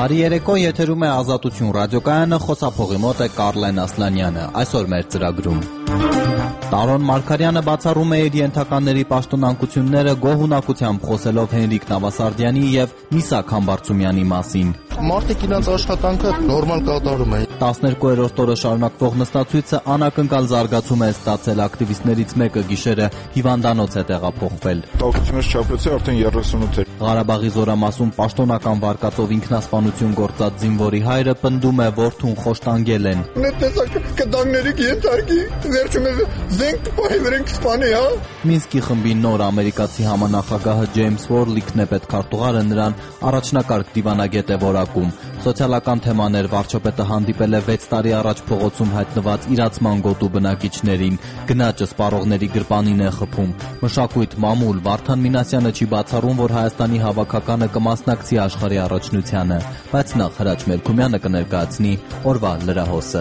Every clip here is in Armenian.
Բարի երեկո, եթերում է Ազատություն ռադիոկայանը, խոսափողի մոտ է Կարլեն Ասլանյանը։ Այսօր մեր ծրագրում Տարոն Մարգարյանը բացառում է իր ենթականների պաշտոնանկությունները գոհունակությամբ խոսելով Հենրիկ Նավասարդյանի և Միսակ Համբարձումյանի մասին։ Մարդիկ իրենց աշխատանքը նորմալ կատարում են։ 12-րդ օրը շարունակվող նստացույցը անակնկալ զարգացում է ստացել, ակտիվիստներից մեկը գիշերը հիվանդանոց է տեղափոխվել։ Տաքությունից չափեցի արդեն 38 էր։ Ղարաբաղի զորամասում պաշտոնական վարկածով ինքնասպանություն գործած զինվորի հայրը պնդում է որդուն խոշտանգել են։ Մինսկի խմբի նոր ամերիկացի համանախագահը Ջեյմս Վորլիքն է պետքարտուղարը նրան առաջնակարգ դիվանագետ է որակում։ Սոցիալական թեմաներ վարչապետը հանդիպել է 6 տարի առաջ փողոցում հայտնված իրացման գոտու բնակիչներին։ Գնաճը սպառողների գրպանին է խփում։ Մշակույթ, մամուլ, Վարդան Մինասյանը չի բացառում, որ Հայաստանի հավաքականը կմասնակցի աշխարհի առաջնությանը, բայց նախ Հրաչ Մելքումյանը կներկայացնի օրվա լրահոսը։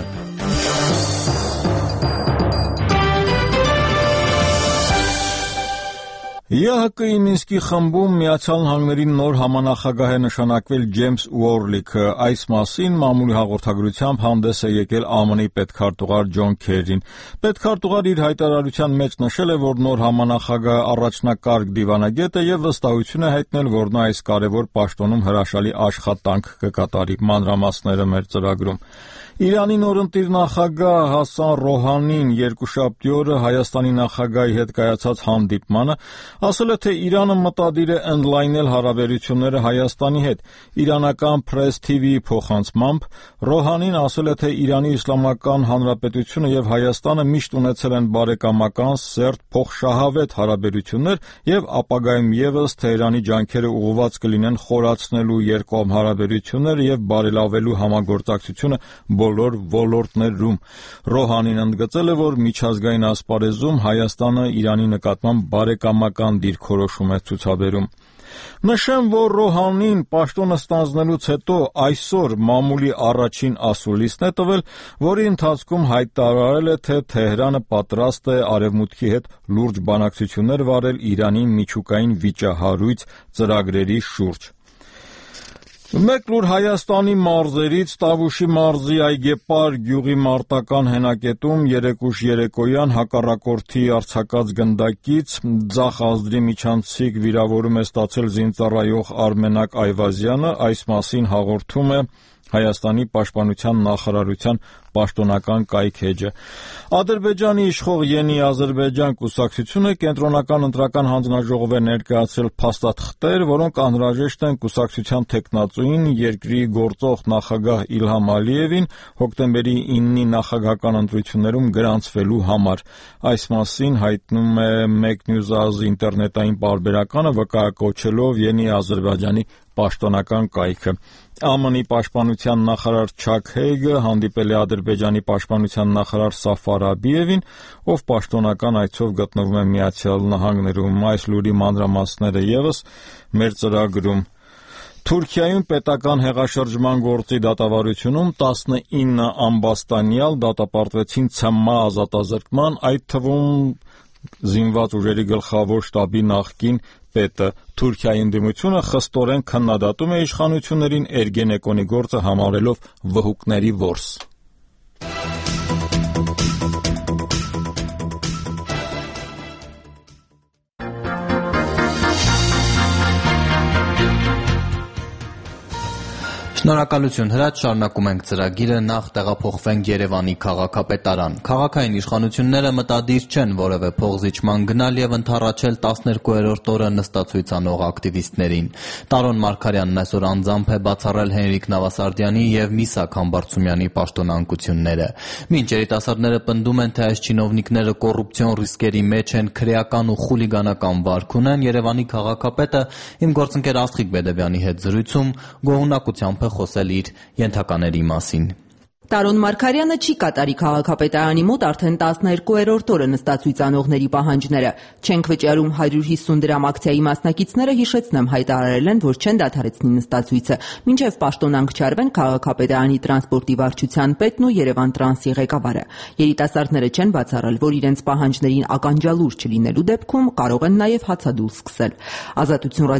ԵՀԿ-ի Մինսկի խմբում Միացյալ Նահանգների նոր համանախագահ է նշանակվել Ջեյմս Ուորլիքը։ Այս մասին մամուլի հաղորդագրությամբ հանդես է եկել ԱՄՆ-ի պետքարտուղար Ջոն Քերին։ Պետքարտուղարը իր հայտարարության մեջ նշել է, որ նոր համանախագահը առաջնակարգ դիվանագետ է և վստահություն է հայտնել, որ նա այս կարևոր պաշտոնում հրաշալի աշխատանք կկատարի։ Մանրամասները մեր ծրագրում։ Իրանի նորընտիր նախագահ Հասան Ռոհանին երկուշաբթի օրը Հայաստանի նախագահի հետ կայացած հանդիպմանը ասել է, թե Իրանը մտադիր է ընդլայնել հարաբերությունները Հայաստանի հետ։ Իրանական Press TV-ի փոխանցմամբ Ռոհանին ասել է, թե Իրանի Իսլամական Հանրապետությունը և Հայաստանը միշտ ունեցել են բարեկամական, սերտ, փոխշահավետ հարաբերություններ և ապագայում ևս Թեհրանի ջանքերը ուղղված կլինեն խորացնելու երկկողմ հարաբերությունները և բարելավելու համագործակցությունը բոլոր ոլորտներում։ Ռոհանին ընդգծել է, որ միջազգային ասպարեզում Հայաստանը Իրանի նկատմամբ բարեկամական դիրքորոշում է ցուցաբերում։ Նշեմ, որ Ռոհանին պաշտոնը ստանձնելուց հետո այսօր մամուլի առաջին ասուլիսն է տվել, որի ընթացքում հայտարարել է, թե Թեհրանը պատրաստ է Արևմուտքի հետ լուրջ բանակցություններ վարել Իրանի միջուկային վիճահարույց ծրագրերի շուրջ։ Մեկ լուր Հայաստանի մարզերից Տավուշի մարզի Այգեպար գյուղի մարտական հենակետում երեկուշ երեկոյան հակառակորդի արձակած գնդակից ձախ ազդրի միջանցիկ վիրավորում է ստացել զինծառայող Արմենակ Այվազյանը, այս մասին հաղորդում է Հայաստանի պաշտպանության նախարարության պաշտոնական կայքէջը։ Ադրբեջանի իշխող Յենի Ադրբեջան կուսակցությունը կենտրոնական ընտրական հանձնաժողով է ներկայացրել փաստաթղթեր, որոնք անհրաժեշտ են կուսակցության թեկնածուին, երկրի գործող նախագահ Իլհամ Ալիևին հոկտեմբերի 9-ի նախագահական ընտրություններում գրանցվելու համար։ Այս մասին հայտնում է Mecnews ինտերնետային պարբերականը, վկայակոչելով Յենի Ադրբեջանի պաշտոնական կայքը։ ԱՄՆ-ի պաշտպանության նախարար Չակ Հեյգը հանդիպել է Ադրբեջանի պաշտպանության նախարար Սաֆար Աբիևին, ով պաշտոնական այցով գտնվում է Միացյալ Նահանգներում։ Այս լուրի մանրամասները ևս մեր ծրագրում։ Թուրքիայում պետական հեղաշրջման գործի դատավարությունում 19 ամբաստանյալ դատապարտվեցին ՑՄ ազատազրկման, այդ թվում զինված ուժերի գլխավոր շտաբի նախկին պետը։ Թուրքիայի ընդդիմությունը խստորեն քննադատում է իշխանություններին Էրգենեկոնի գործը համարելով վհուկների որս։ Շնորհակալություն Հրաչ, շարունակում ենք ծրագիրը, նախ տեղափոխվենք Երևանի քաղաքապետարան։ Քաղաքային իշխանությունները մտադիր չեն որևէ փողզիջման գնալ և ընդառաջել 12-րդ օրը նստացույց անող ակտիվիստներին։ Տարոն Մարգարյանն այսօր անձամբ է բացառել Հենրիկ Նավասարդյանի և Միսակ Համբարձումյանի պաշտոնանկությունները։ Մինչ երիտասարդները պնդում են, թե այս չինովնիկները կոռուպցիոն ռիսկերի մեջ են, քրեական ու խուլիգանական վարք ունեն, Երևանի քաղաքապետը իմ գործընկեր Աստղիկ Բեդևյանի հետ զրույցում գոհունակությամբ է խոսել իր ենթակաների մասին։ Տարոն Մարգարյանը չի կատարի քաղաքապետարանի մոտ արդեն 12-րդ օրը նստածույց անողների պահանջները։ Չենք վճարում 150 դրամ ակցիայի մասնակիցները հիշեցնեմ հայտարարել են, որ չեն դադարեցնի նստածույցը, մինչև պաշտոնանկ չարվեն քաղաքապետարանի տրանսպորտի վարչության պետն ու Երևան տրանսի ղեկավարը։ Երիտասարդները չեն բացառել, որ իրենց պահանջներին ականջալուր չլինելու դեպքում կարող են նաև հացադուլ սկսել։ Ազատություն ռադիո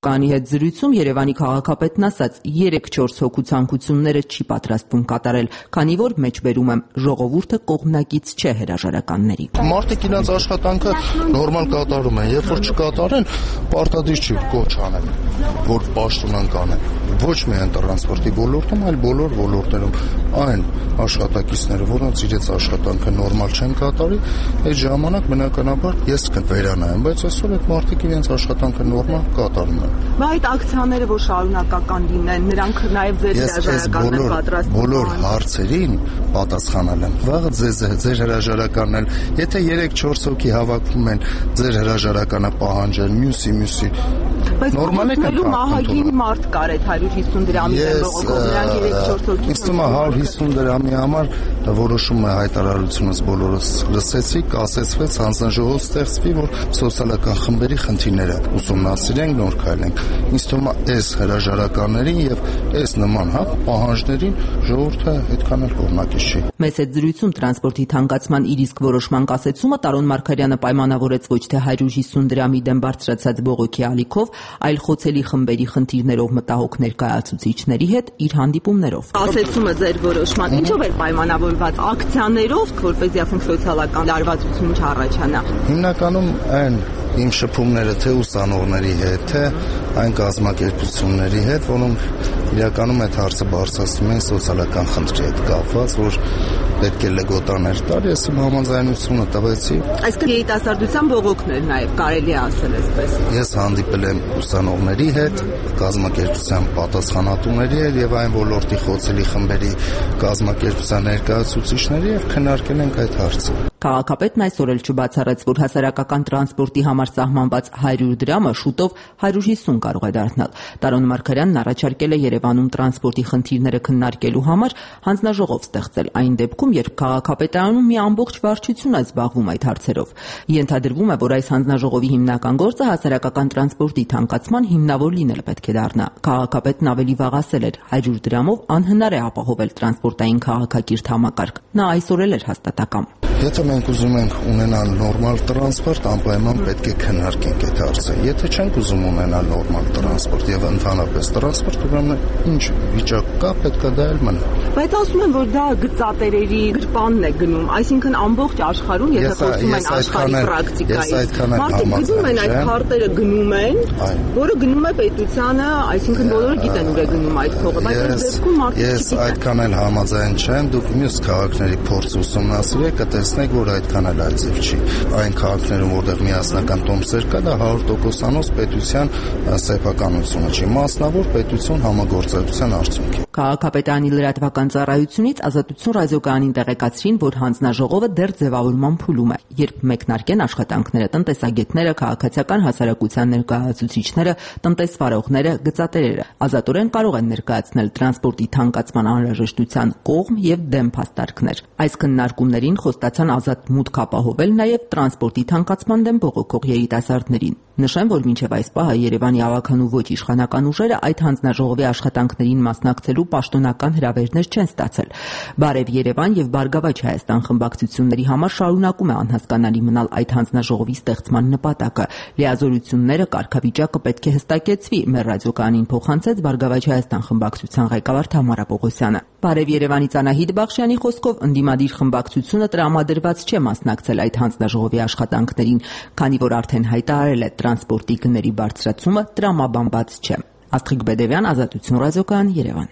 Կայանի հետ զրույցում Երևանի քաղաքապետն ասաց, 3-4 հոգու ցանկությունները չի պատրաստվում կատարել, քանի որ մեջբերում եմ, ժողովուրդը կողմնակից չէ հրաժարականների։ Մարդիկ իրենց աշխատանքը նորմալ կատարում են, երբ որ չկատարեն, պարտադիր չի կոչ անեն, որ պաշտոնան կանեն։ Ոչ միայն տրանսպորտի ոլորտում, այլ բոլոր ոլորտներում այն աշխատակիցները, որոնց իրենց աշխատանքը նորմալ չեն կատարի, այդ ժամանակ բնականաբար ես կվերանայեմ, բայց այսօր այդ մարդիկ իրենց աշխատանքը նորմալ կատարում են։ Բայց այդ ակցիաները, որ շարունակական լինեն, նրանք նաև ձեր հրաժարականներ պատրաստում են։ Բոլոր հարցերին պատասխանել եմ։ Վաղը ձեր հրաժարականն էլ, եթե 3-4 հոգի հավաքվում են ձեր հրաժարականը պահանջել, մյուսի նորմալ է կան մահագին մարդ կար այդ 150 դրամի դեմ բողոքող, նրանք 3-4 հոգի։ Իսկ թվում է 150 դրամի համար որոշումը հայտարարությունս բոլորս լսեցիք, ասեցվեց, հանձնաժողով ստեղծվի, որ սոցիալական խմբերի խնդիրները ուսումնասիրենք, նոր քայլենք։ Ինձ թվում է այս հրաժարականներին եւ այս նման պահանջներին ժողովուրդը այդքան էլ կողմնակից չի։ Մեծ այդ զրույցում տրանսպորտի թանկացման իր իսկ որոշման կասեցումը Տարոն Մարգարյանը պայմանավորեց ոչ թե 150 դրամի դեմ բարձրացած բողոքի ալիքով, այլ խոցելի խմբերի խնդիրներով մտահոգ ներկայացուցիչների հետ իր հանդիպումներով։ Ասեցումը ձեր որոշման ինչով էր պայմանավորված, ակցիաներով, որպեսզի ասենք սոցիալական լարվածություն չառաջանա։ Հիմնականում այն իմ շփումները թե ուսանողների հետ, թե այն կազմակերպությունների հետ, որոնք իրականում այդ հարցը բարձրացնում են սոցիալական խնդրի հետ կապված, որ պետք է լգոտաներ տալ, ես իմ համաձայնությունը տվեցի։ Այսինքն երիտասարդության բողոքներ նաև կարելի է ասել այսպես։ Ես հանդիպել եմ ուսանողների հետ, կազմակերպության պատասխանատուների հետ եւ այն ոլորտի խոցելի խմբերի կազմակերպության ներկայացուցիչների եւ քննարկել ենք այդ հարցը։ Քաղաքապետն այսօր էլ չբացառեց, որ հասարակական տրանսպորտի համար սահմանված 100 դրամը շուտով 150 կարող է դառնալ։ Տարոն Մարգարյանն առաջարկել է Երևանում տրանսպորտի խնդիրները քննարկելու համար հանձնաժողով ստեղծել այն դեպքում, երբ քաղաքապետարանում մի ամբողջ վարչություն է զբաղվում այդ հարցերով։ Ենթադրվում է, որ այս հանձնաժողովի հիմնական գործը հասարակական տրանսպորտի թանկացման հիմնավոր լինելը պետք է դառնա։ Քաղաքապետն ավելի վաղ ասել էր, 100 դրամով անհնար է ապահովել տրանսպորտային քաղաքակիրթ համակարգ։ Նա այսօր էլ էր հաստատակամ։ Եթե մենք ուզում ենք ունենալ նորմալ տրանսպորտ, անպայման պետք է քննարկենք այդ հարցը։ Եթե չենք ուզում ունենալ նորմալ տրանսպորտ եւ ընդհանրապես տրանսպորտ, ուրեմն ինչ վիճակ կա, պետք է դա էլ մնա։ Բայց ասում են, որ դա գծատերերի գրպանն է գնում, այսինքն ամբողջ աշխարհում, եթե խոսում են աշխարհի պրակտիկայից, մարդիկ գնում են այդ քարտերը գնում են, որը գնում է պետությանը, այսինքն բոլորը գիտեն ուր է գնում այդ փողը, բայց այս դեպքում մարդիկ ես այդքան էլ համաձայն չեմ, դուք մյուս քաղաքների փորձ ուսումնասիրեք, կտեսնեք, որ այդքան էլ այցև չի։ Այն քաղաքներում, որտեղ միասնական տոմսեր կա, դա 100%-անոց պետության սեփականությունը չի, մասնավոր պետություն համագործակցության արդյունք է։ Քաղաքապետարանի լրատվական ծառայությունից Ազատություն ռադիոկայանին տեղեկացրին, որ հանձնաժողովը դեռ ձևավորման փուլում է, երբ մեկնարկեն աշխատանքները, տնտեսագետները, քաղաքացիական հասարակության ներկայացուցիչները, տնտեսվարողները, գծատերերը ազատորեն կարող են ներկայացնել տրանսպորտի թանկացման անհրաժեշտության կողմ եւ դեմ փաստարկներ։ Այս քննարկումներին խոստացան ազատ մուտք ապահովել նաև տրանսպորտի թանկացման դեմ բողոքող երիտասարդներին։ Նշեմ, որ մինչև այս պահը Երևանի ավագանու ոչ իշխանական ուժերը այդ հանձնաժողովի աշխատանքներին մասնակցելու պաշտոնական հրավերներ չեն ստացել։ Բարև Երևան եւ Բարգավաճ Հայաստան խմբակցությունների համար շարունակում է անհասկանալի մնալ այդ հանձնաժողովի ստեղծման նպատակը։ Լիազորությունները, կարգավիճակը պետք է հստակեցվի, մեր ռադիոկայանին փոխանցեց Բարգավաճ Հայաստան խմբակցության ղեկավար Թամարա Պողոսյանը։ Բարև Երևանից Անահիտ Բախշյանի խոսքով ընդդիմադիր խմբակցությունը տրամադրված չէ մասնակցել այդ հանձնաժողովի աշխատանքներին, քանի որ արդեն հայտարարել է տրանսպորտի գների բարձրացումը տրամաբանված չէ։ Աստղիկ Բեդևյան, Ազատություն ռադիոկայան, Երևան։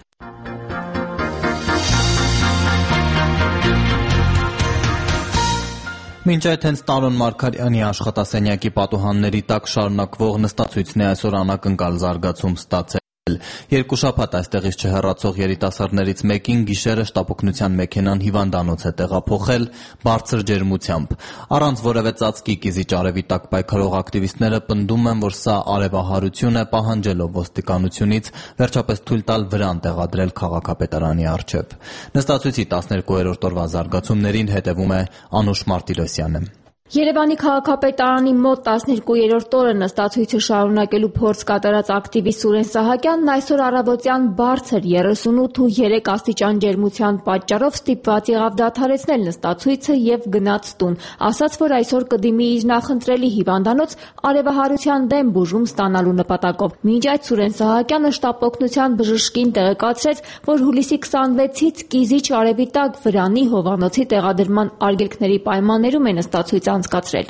Մինչ այդ հենց Տարոն Մարգարյանի աշխատասենյակի պատուհանների տակ շարունակվող նստացույցն է այսօր անակնկալ զարգացում ստացել։ Երկու շաբաթ այստեղից չհեռացող երիտասարդներից մեկին գիշերը շտապօգնության մեքենան հիվանդանոց է տեղափոխել բարձր ջերմությամբ։ Առանց որևէ ծածկի կիզիչ արևի տակ պայքարող ակտիվիստները պնդում են, որ սա արևահարություն է, պահանջելով ոստիկանությունից վերջապես թույլ տալ վրան տեղադրել քաղաքապետարանի առջև։ Նստացույցի 12-րդ օրվա զարգացումներին հետևում է Անուշ Մարտիրոսյանը։ Երևանի քաղաքապետարանի մոտ 12-րդ օրը նստացույցը շարունակելու փորձ կատարած ակտիվիստ Սուրեն Սահակյանն այսօր առավոտյան բարձր 38.3 աստիճան ջերմության պատճառով ստիպված եղավ դադարեցնել նստացույցը եւ գնաց տուն, ասաց, որ այսօր կդիմի իր նախընտրելի հիվանդանոց արևահարության դեմ բուժում ստանալու նպատակով։ Մինչ այդ Սուրեն Սահակյանը շտապօգնության բժշկին տեղեկացրեց, որ հուլիսի 26-ից կիզիչ արևի տակ Վրանի Հովանոցի տեղադրման արգելքների պայմաններում է նստացույց անցկացրել։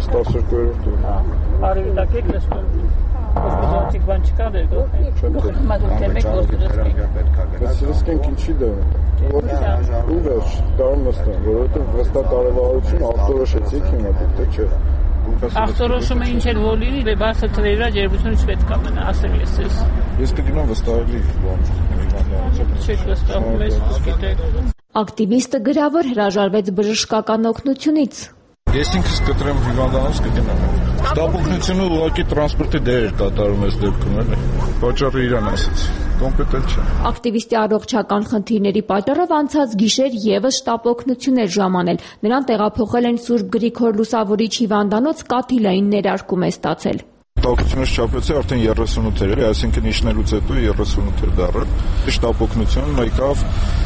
Արևի տակ եք նստում։ Ոստիկանիկ բան չկա դեր գոհ։ Մատուցել եք ոստիկանիկ։ Սիրսկենք ինչի դա։ Ուղղ դառն նստան, որովհետև վստահ կարևորություն արտորոշեցիք հիմա դե չէ։ Արտորոշումը ինչ էր որ լինի, բարձր թվերի ջերմությունը չպետք է մնա, ասել ես ես։ Ես կգնամ վստահելի բան։ Չեք վստահում, ես գիտեք։ Ակտիվիստը գրավոր հրաժարվեց բժշկական օգնությունից։ Ես ինքս կտրեմ հիվանդանոց կգնամ։ Շտապօգնությունը ուղղակի տրանսպորտի դեր էր կատարում այս դեպքում, էլի։ Պատճառը իրան ասաց։ Կոմպետենտ չէ։ Ակտիվիստի առողջական խնդիրների պատճառով անցած գիշեր եւս շտապօգնություն էր ժամանել։ Նրան տեղափոխել են Սուրբ Գրիգոր Լուսավորիչ հիվանդանոց, կաթիլային ներարկում է ստացել։ Շտապօգնությունը շփվեցի արդեն 38 էր, այսինքն իջնելուց հետո 38 էր դառը։ Շտապօգնությունն եկավ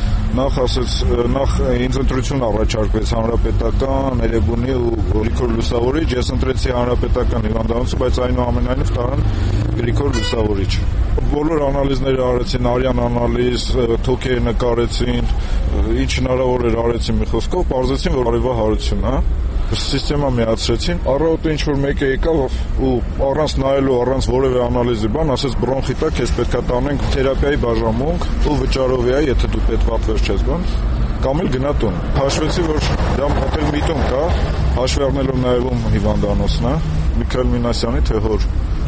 նախ ինձ ընտրություն առաջարկվեց հանրապետական, Էրեբունի ու Գրիգոր Լուսավորիչ, ես ընտրեցի հանրապետական հիվանդանոցը, բայց այնուամենայնիվ տարան Գրիգոր Լուսավորիչ։ Բոլոր անալիզները արեցին, արյան անալիզ, թոքերը նկարեցին, ինչ հնարավոր էր արեցին մի խոսքով, պարզեցին, որ արևահարություն է։ Սիստեմա միացրեցին, առավոտը ինչ-որ մեկը եկավ ու առանց նայելու, առանց որևէ անալիզի բան, ասեց բրոնխիտ է, քեզ պետք է տանենք թերապիայի բաժանմունք ու վճարովի է, եթե դու պետք պատվեր չես բան, կամ էլ գնա տուն։ Հաշվեցի, որ դա մոտ միտում կա, հաշվի առնելով նաև հիվանդանոցն է, Միքայել Մինասյանի թե հոր։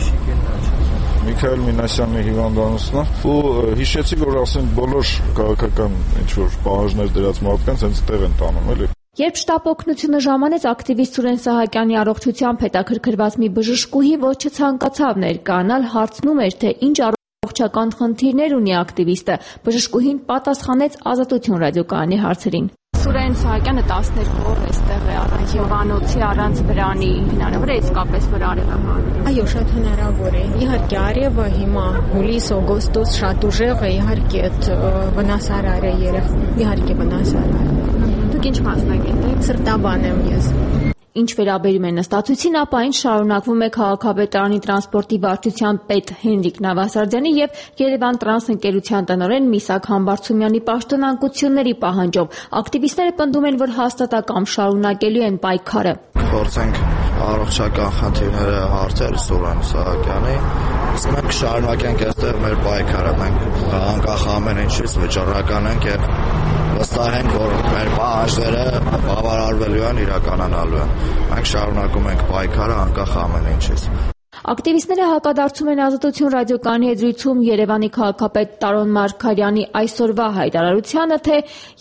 Միքայել Մինասյանի հիվանդանոցն է, ու հիշեցի, որ ասեն բոլոր քաղաքական ինչ-որ պահանջներ դրած մարդկանց հենց տեղ են տանում, էլի։ Երբ շտապօգնությունը ժամանեց, ակտիվիստ Սուրեն Սահակյանի առողջությամբ հետաքրքրված մի բժշկուհի, որ չցանկացավ ներկայանալ, հարցնում էր, թե ինչ առողջական խնդիրներ ունի ակտիվիստը։ Բժշկուհին պատասխանեց Ազատություն ռադիոկայանի հարցերին։ Սուրեն Սահակյանը 12 օր էստեղ է առանց Հովանոցի, առանց Վրանի, հնարավոր է իսկապես որ արևահարել։ Այո, շատ հնարավոր է։ Իհարկե արևը հիմա հուլիս, օգոստոս շատ ուժեղ է, իհարկե այդ վնասարար է իհարկե վնասարար։ Դուք ինչ մասնագետ եք։ Սրտաբան եմ ես։ Ինչ վերաբերում է նստացույցին, ապա այն շարունակվում է քաղաքապետարանի տրանսպորտի վարչության պետ Հենրիկ Նավասարդյանի եւ Երևան տրանս ընկերության տնօրեն Միսակ Համբարձումյանի պաշտոնանկությունների պահանջով։ Ակտիվիստները պնդում են, որ հաստատակամ շարունակելու են պայքարը։ Փորձենք առողջական խնդիրները հարցել Սուրեն Սահակյանի, իսկ մենք շարունակենք այստեղ մեր պայքարը, մենք անկախ ամեն ինչից վճռական ենք եւ վստահ ենք, որ մեր պահանջները բավարարվելու են, իրականանալու են։ Մենք շարունակում ենք պայքարը անկախ ամեն ինչից։ Ակտիվիստները հակադարձում են Ազատություն ռադիոկայանի եզրույցում Երևանի քաղաքապետ Տարոն Մարգարյանի այսօրվա հայտարարությանը, թե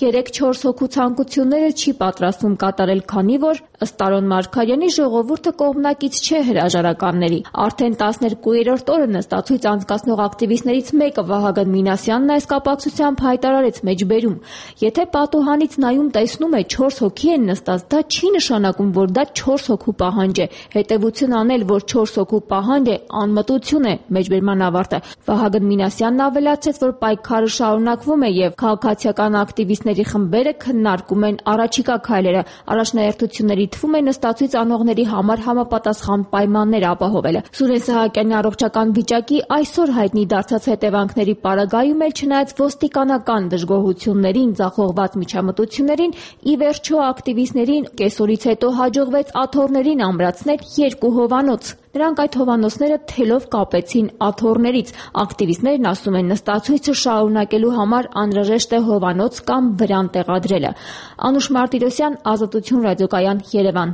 3-4 հոգու ցանկությունները չի պատրաստվում կատարել, քանի որ ըստ Տարոն Մարգարյանի ժողովուրդը կողմնակից չէ հրաժարականների։ Արդեն 12-րդ օրը նստացույց անցկացնող ակտիվիստներից մեկը Վահագն Մինասյանն այս կապակցությամբ հայտարարեց մեջբերում. եթե պատուհանից նայում տեսնում է 4 հոգի են նստած, դա չի նշանակում, որ դա 4 հոգու պահանջ է։ Հետևություն անել, որ 4 հոգու պահանջ է, անմտություն է, մեջբերման ավարտը։ Վահագն Մինասյանն ավելացրեց, որ պայքարը շարունակվում է եւ քաղաքացիական ակտիվիստների խմբերը քննարկում են առաջիկա քայլերը։ Առաջնահերթությունների թվում է նստացույց անողների համար համապատասխան պայմաններ ապահովելը։ Սուրեն Սահակյանի առողջական վիճակի այսօր հայտնի դարձած հետևանքների պարագայում էլ չնայած ոստիկանական դժգոհություններին, ձախողված միջամտություններին, ի վերջո ակտիվիստներին կեսօրից հետո հաջողվեց աթոռներին ամրացնել 2 հովանոց։ Նրանք այդ հովանոցները թելով կապեցին աթոռներից։ Ակտիվիստներն ասում են, նստացույցը շարունակելու համար անհրաժեշտ է հովանոց կամ վրան տեղադրելը։ Անուշ Մարտիրոսյան, Ազատություն ռադիոկայան, Երևան։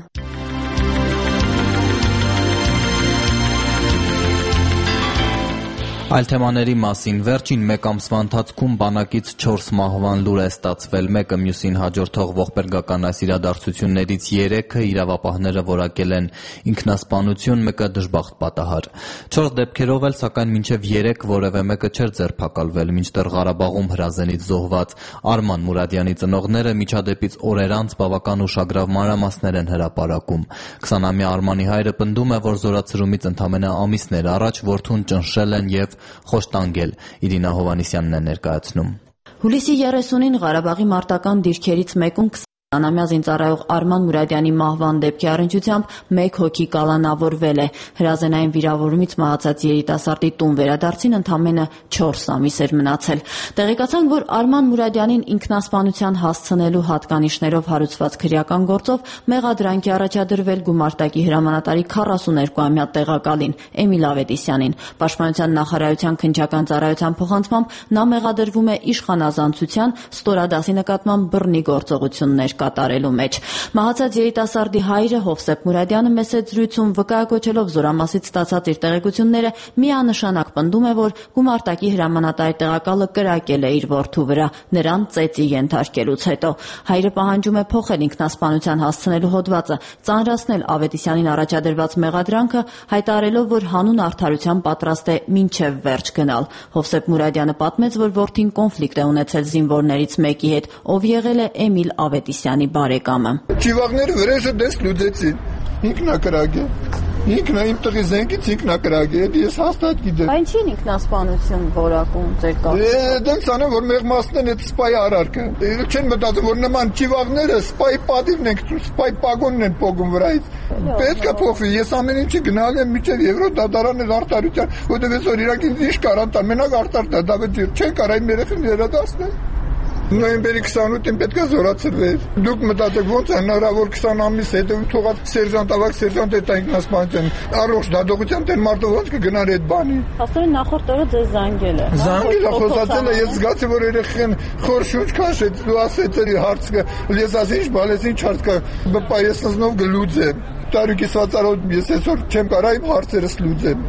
Այլ թեմաների մասին վերջին մեկ ամսվա ընթացքում բանակից 4 մահվան լուր է ստացվել, մեկը մյուսին հաջորդող ողբերգական այս իրադարձություններից 3-ը իրավապահները որակել են ինքնասպանություն, մեկը դժբախտ պատահար։ 4 դեպքերով էլ սակայն մինչև 3 որևէ մեկը չէր ձերբակալվել, մինչդեռ Ղարաբաղում հրազենից զոհված Արման Մուրադյանի ծնողները միջադեպից օրեր անց բավական ուշագրավ մանրամասներ են հրապարակում։ 20-ամյա Արմանի հայրը պնդում է, որ զորացրումից ընդամենը ամիսներ առաջ որդուն ճնշել են եւ խոշտանգել։ Իրինա Հովանիսյանն է ներկայացնում։ Հուլիսի 30-ին Ղարաբաղի մարտական դիրքերից մեկում 20-ամյա զինծառայող Արման Մուրադյանի մահվան դեպքի առնչությամբ 1 հոգի կալանավորվել է։ Հրազենային վիրավորումից մահացած երիտասարդի տուն վերադարձին ընդամենը 4 ամիս էր մնացել։ Տեղեկացանք, որ Արման Մուրադյանին ինքնասպանության հասցնելու հատկանիշներով հարուցված քրեական գործով մեղադրանք է առաջադրվել գումարտակի հրամանատարի 42-ամյա տեղակալին Էմիլ Ավետիսյանին։ Պաշտպանության նախարարության քննչական ծառայության փոխանցմամբ նա մեղադրվում է իշխանազանցության, ստորադասի նկատմամբ բռնի գործողություններ կատարելու մեջ։ Մահացած երիտասարդի հայրը Հովսեփ Մուրադյանը մեծ զրույցում վկայակոչելով զորամասից ստացած իր տեղեկությունները միանշանակ պնդում է, որ գումարտակի հրամանատարի տեղակալը կրակել է իր որդու վրա, նրան ծեծի ենթարկելուց հետո։ Հայրը պահանջում է փոխել ինքնասպանության հասցնելու հոդվածը, ծանրացնել Ավետիսյանին առաջադրված մեղադրանքը, հայտարարելով, որ հանուն արդարության պատրաստ է մինչև վերջ գնալ։ Հովսեփ Մուրադյանը պատմեց, որ որդին կոնֆլիկտ է ունեցել զինվորներից մեկի հետ, ով եղել է Էմիլ Ավետիսյանի բարեկամը։ Ճիվաղները վրեժը դες լուծեցին։ Ինքնակրակ է։ Ինքն իմ տղի զենքից ինքնակրակ է, ես հաստատ գիտեմ։ Այն չի ինքնասպանություն որակում ձեր կարգը։ Դենց անեմ, որ մեղմացնեն այդ սպայի արարքը։ Չեն մտածում, որ նման ճիվաղները սպայի պատիվն են, սպայի պագոնն են փողում վրայից։ Պետք է փոխվի, ես ամեն ինչի գնալ եմ միջև Եվրոդատարանն արտարության, որտեղ որ իրաք ինձ ինչ կարան տան, մենակ արտար դա դավետ չեն կարող իմ երեխին վերադասնել։ Նոյեմբերի 28-ին պետք է զորացրվեր։ Դուք մտածեք ոնց է հնարավոր 20 ամիս հետո թողած սերժանտ, ավակ սերժանտ այդ ինքնասպանության առողջ դատողության դեր մարդը ոնց կգնար այդ բանի։ Աստորեն նախորդ օրը ձեզ զանգել է։ Զանգել է, խոսացել է, ես զգացի, որ երեխեն խոր շունչ քաշեց, ու ասեց էլի հարցը, ես ասի ինչ բալես ինչ հարց կա, բպա ես նznով գլուծեմ։ Տարուկիսվածարով ես այսօր չեմ կարա իմ հարցերս լուծեմ։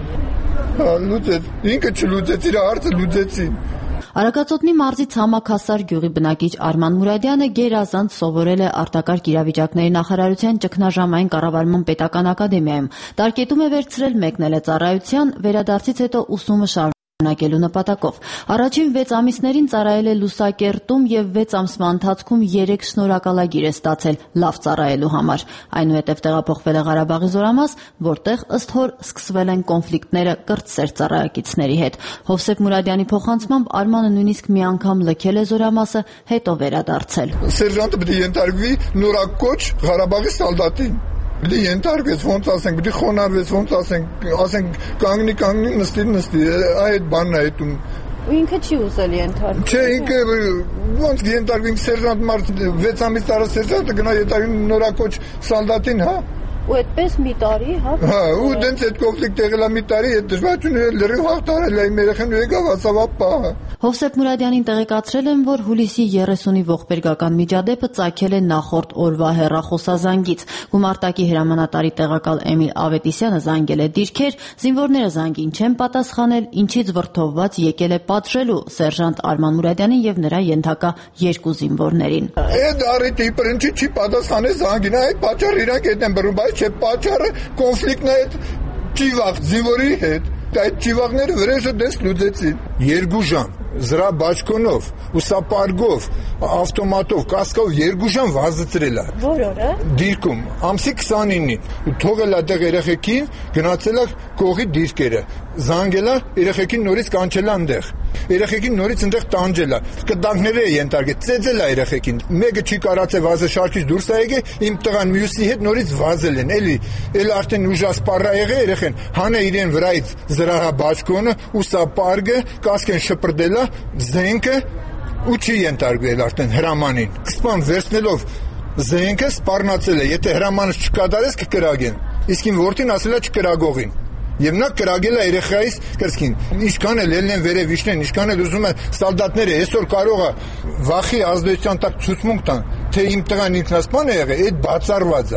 Լուծեց, ինքը չլուծեց, իր հարցը լուծեցին։ Արագածոտնի մարզի Ցամաքասար գյուղի բնակիչ Արման Մուրադյանը գերազանց սովորել է արտակարգ իրավիճակների նախարարության ճգնաժամային կառավարման պետական ակադեմիայում։ Տարկետում է վերցրել, մեկնել է ծառայության, վերադարձից հետո ուսումը շարունակելու նպատակով։ Առաջին 6 ամիսներին ծառայել է Լուսակերտում եւ 6 ամսվա ընթացքում 3 շնորհակալագիր է ստացել լավ ծառայելու համար։ Այնուհետև տեղափոխվել է Ղարաբաղի զորամաս, որտեղ ըստ հոր սկսվել են կոնֆլիկտները կրտսեր ծառայակիցների հետ։ Հովսեփ Մուրադյանի փոխանցմամբ Արմանը նույնիսկ մի անգամ լքել է զորամասը, հետո վերադարձել։ Սերժանտը պետք է ենթարկվի նորակոչ Ղարաբաղի սալդատին։ Պետք է ենթարկվեց, ոնց ասենք, պետք է խոնարհվեց, ոնց ասենք, կանգնի, նստի, այդ բանն է այդում։ Ու ինքը չի ուզել ենթարկվել։ Չէ, ինքը ոնց ենթարկվին սերժանտ մարդ 6 ամիս տարած սերժանտը գնա ենթարկվին նորակոչ սալդատին, հա։ Ու այդպես մի տարի, հա։ Հա, ու դենց այդ կոնֆլիկտ եղել է մի տարի, այդ դժվարությունները լրիվ հաղթարել է, իմ երեխան եկավ ասավապա։ Հովսեփ Մուրադյանին տեղեկացրել են, որ հուլիսի 30-ի ողբերգական միջադեպը ծագել է նախորդ օրվա հեռախոսազանգից։ Գումարտակի հրամանատարի տեղակալ Էմիլ Ավետիսյանը զանգել է դիրքեր, զինվորները զանգին չեն պատասխանել, ինչից վրդովված եկել է պատժելու սերժանտ Արման Մուրադյանին եւ նրա ենթակա 2 զինվորներին։ Այդ առիթի պրնչի չի պատասխանել զանգին, այդ պատճառը իրանք հետ են բռնում, բայց չէ պատճառը կոնֆլիկտն է այդ ճիվաղ զինվորի հետ։ Այդ ճիվաղները վրեժը դες լուծեցին 2 ժամ զրաբաճկոնով, ուսապարգով, ավտոմատով, կասկով 2 ժամ վազեցրել է։ Որ օրը։ Դիրքում, ամսի 29-ին, թողել է այդտեղ երեխեքին, գնացել է կողի դիրքերը, զանգել է, երեխեքին նորից կանչել է այնտեղ։ Երեխեքին նորից այնտեղ տանջել է, կտանքները է ենթարկել, ծեծել է երեխեքին։ Մեկը չի կարացել վազը շարքից դուրս է եկել, իմ տղան մյուսի հետ նորից վազել են, էլի արդեն ուժասպառա եղել երեխեն, հանե իրեն վրայից զրահաբաճկոնը, ուսապարգը, կասկեն շպրդել է, զենքը ու չի ենթարկվել արդեն հրամանին։ Սպան վերցնելով զենքը սպառնացել է, եթե հրամանս չկատարես կկրագեն։ Իսկ իմ որդին ասել է չկրագողին։ Եվ նա կրագել է երեխայիս կրծքին։ Ինչքան էլ ելնեն վերև իջնեն, ինչքան էլ ուզում են սալդատները այսօր կարող է վախի ազդեցության տակ ցուցմունք տան, թե իմ տղան ինքնասպան է եղել, այդ բացառված է։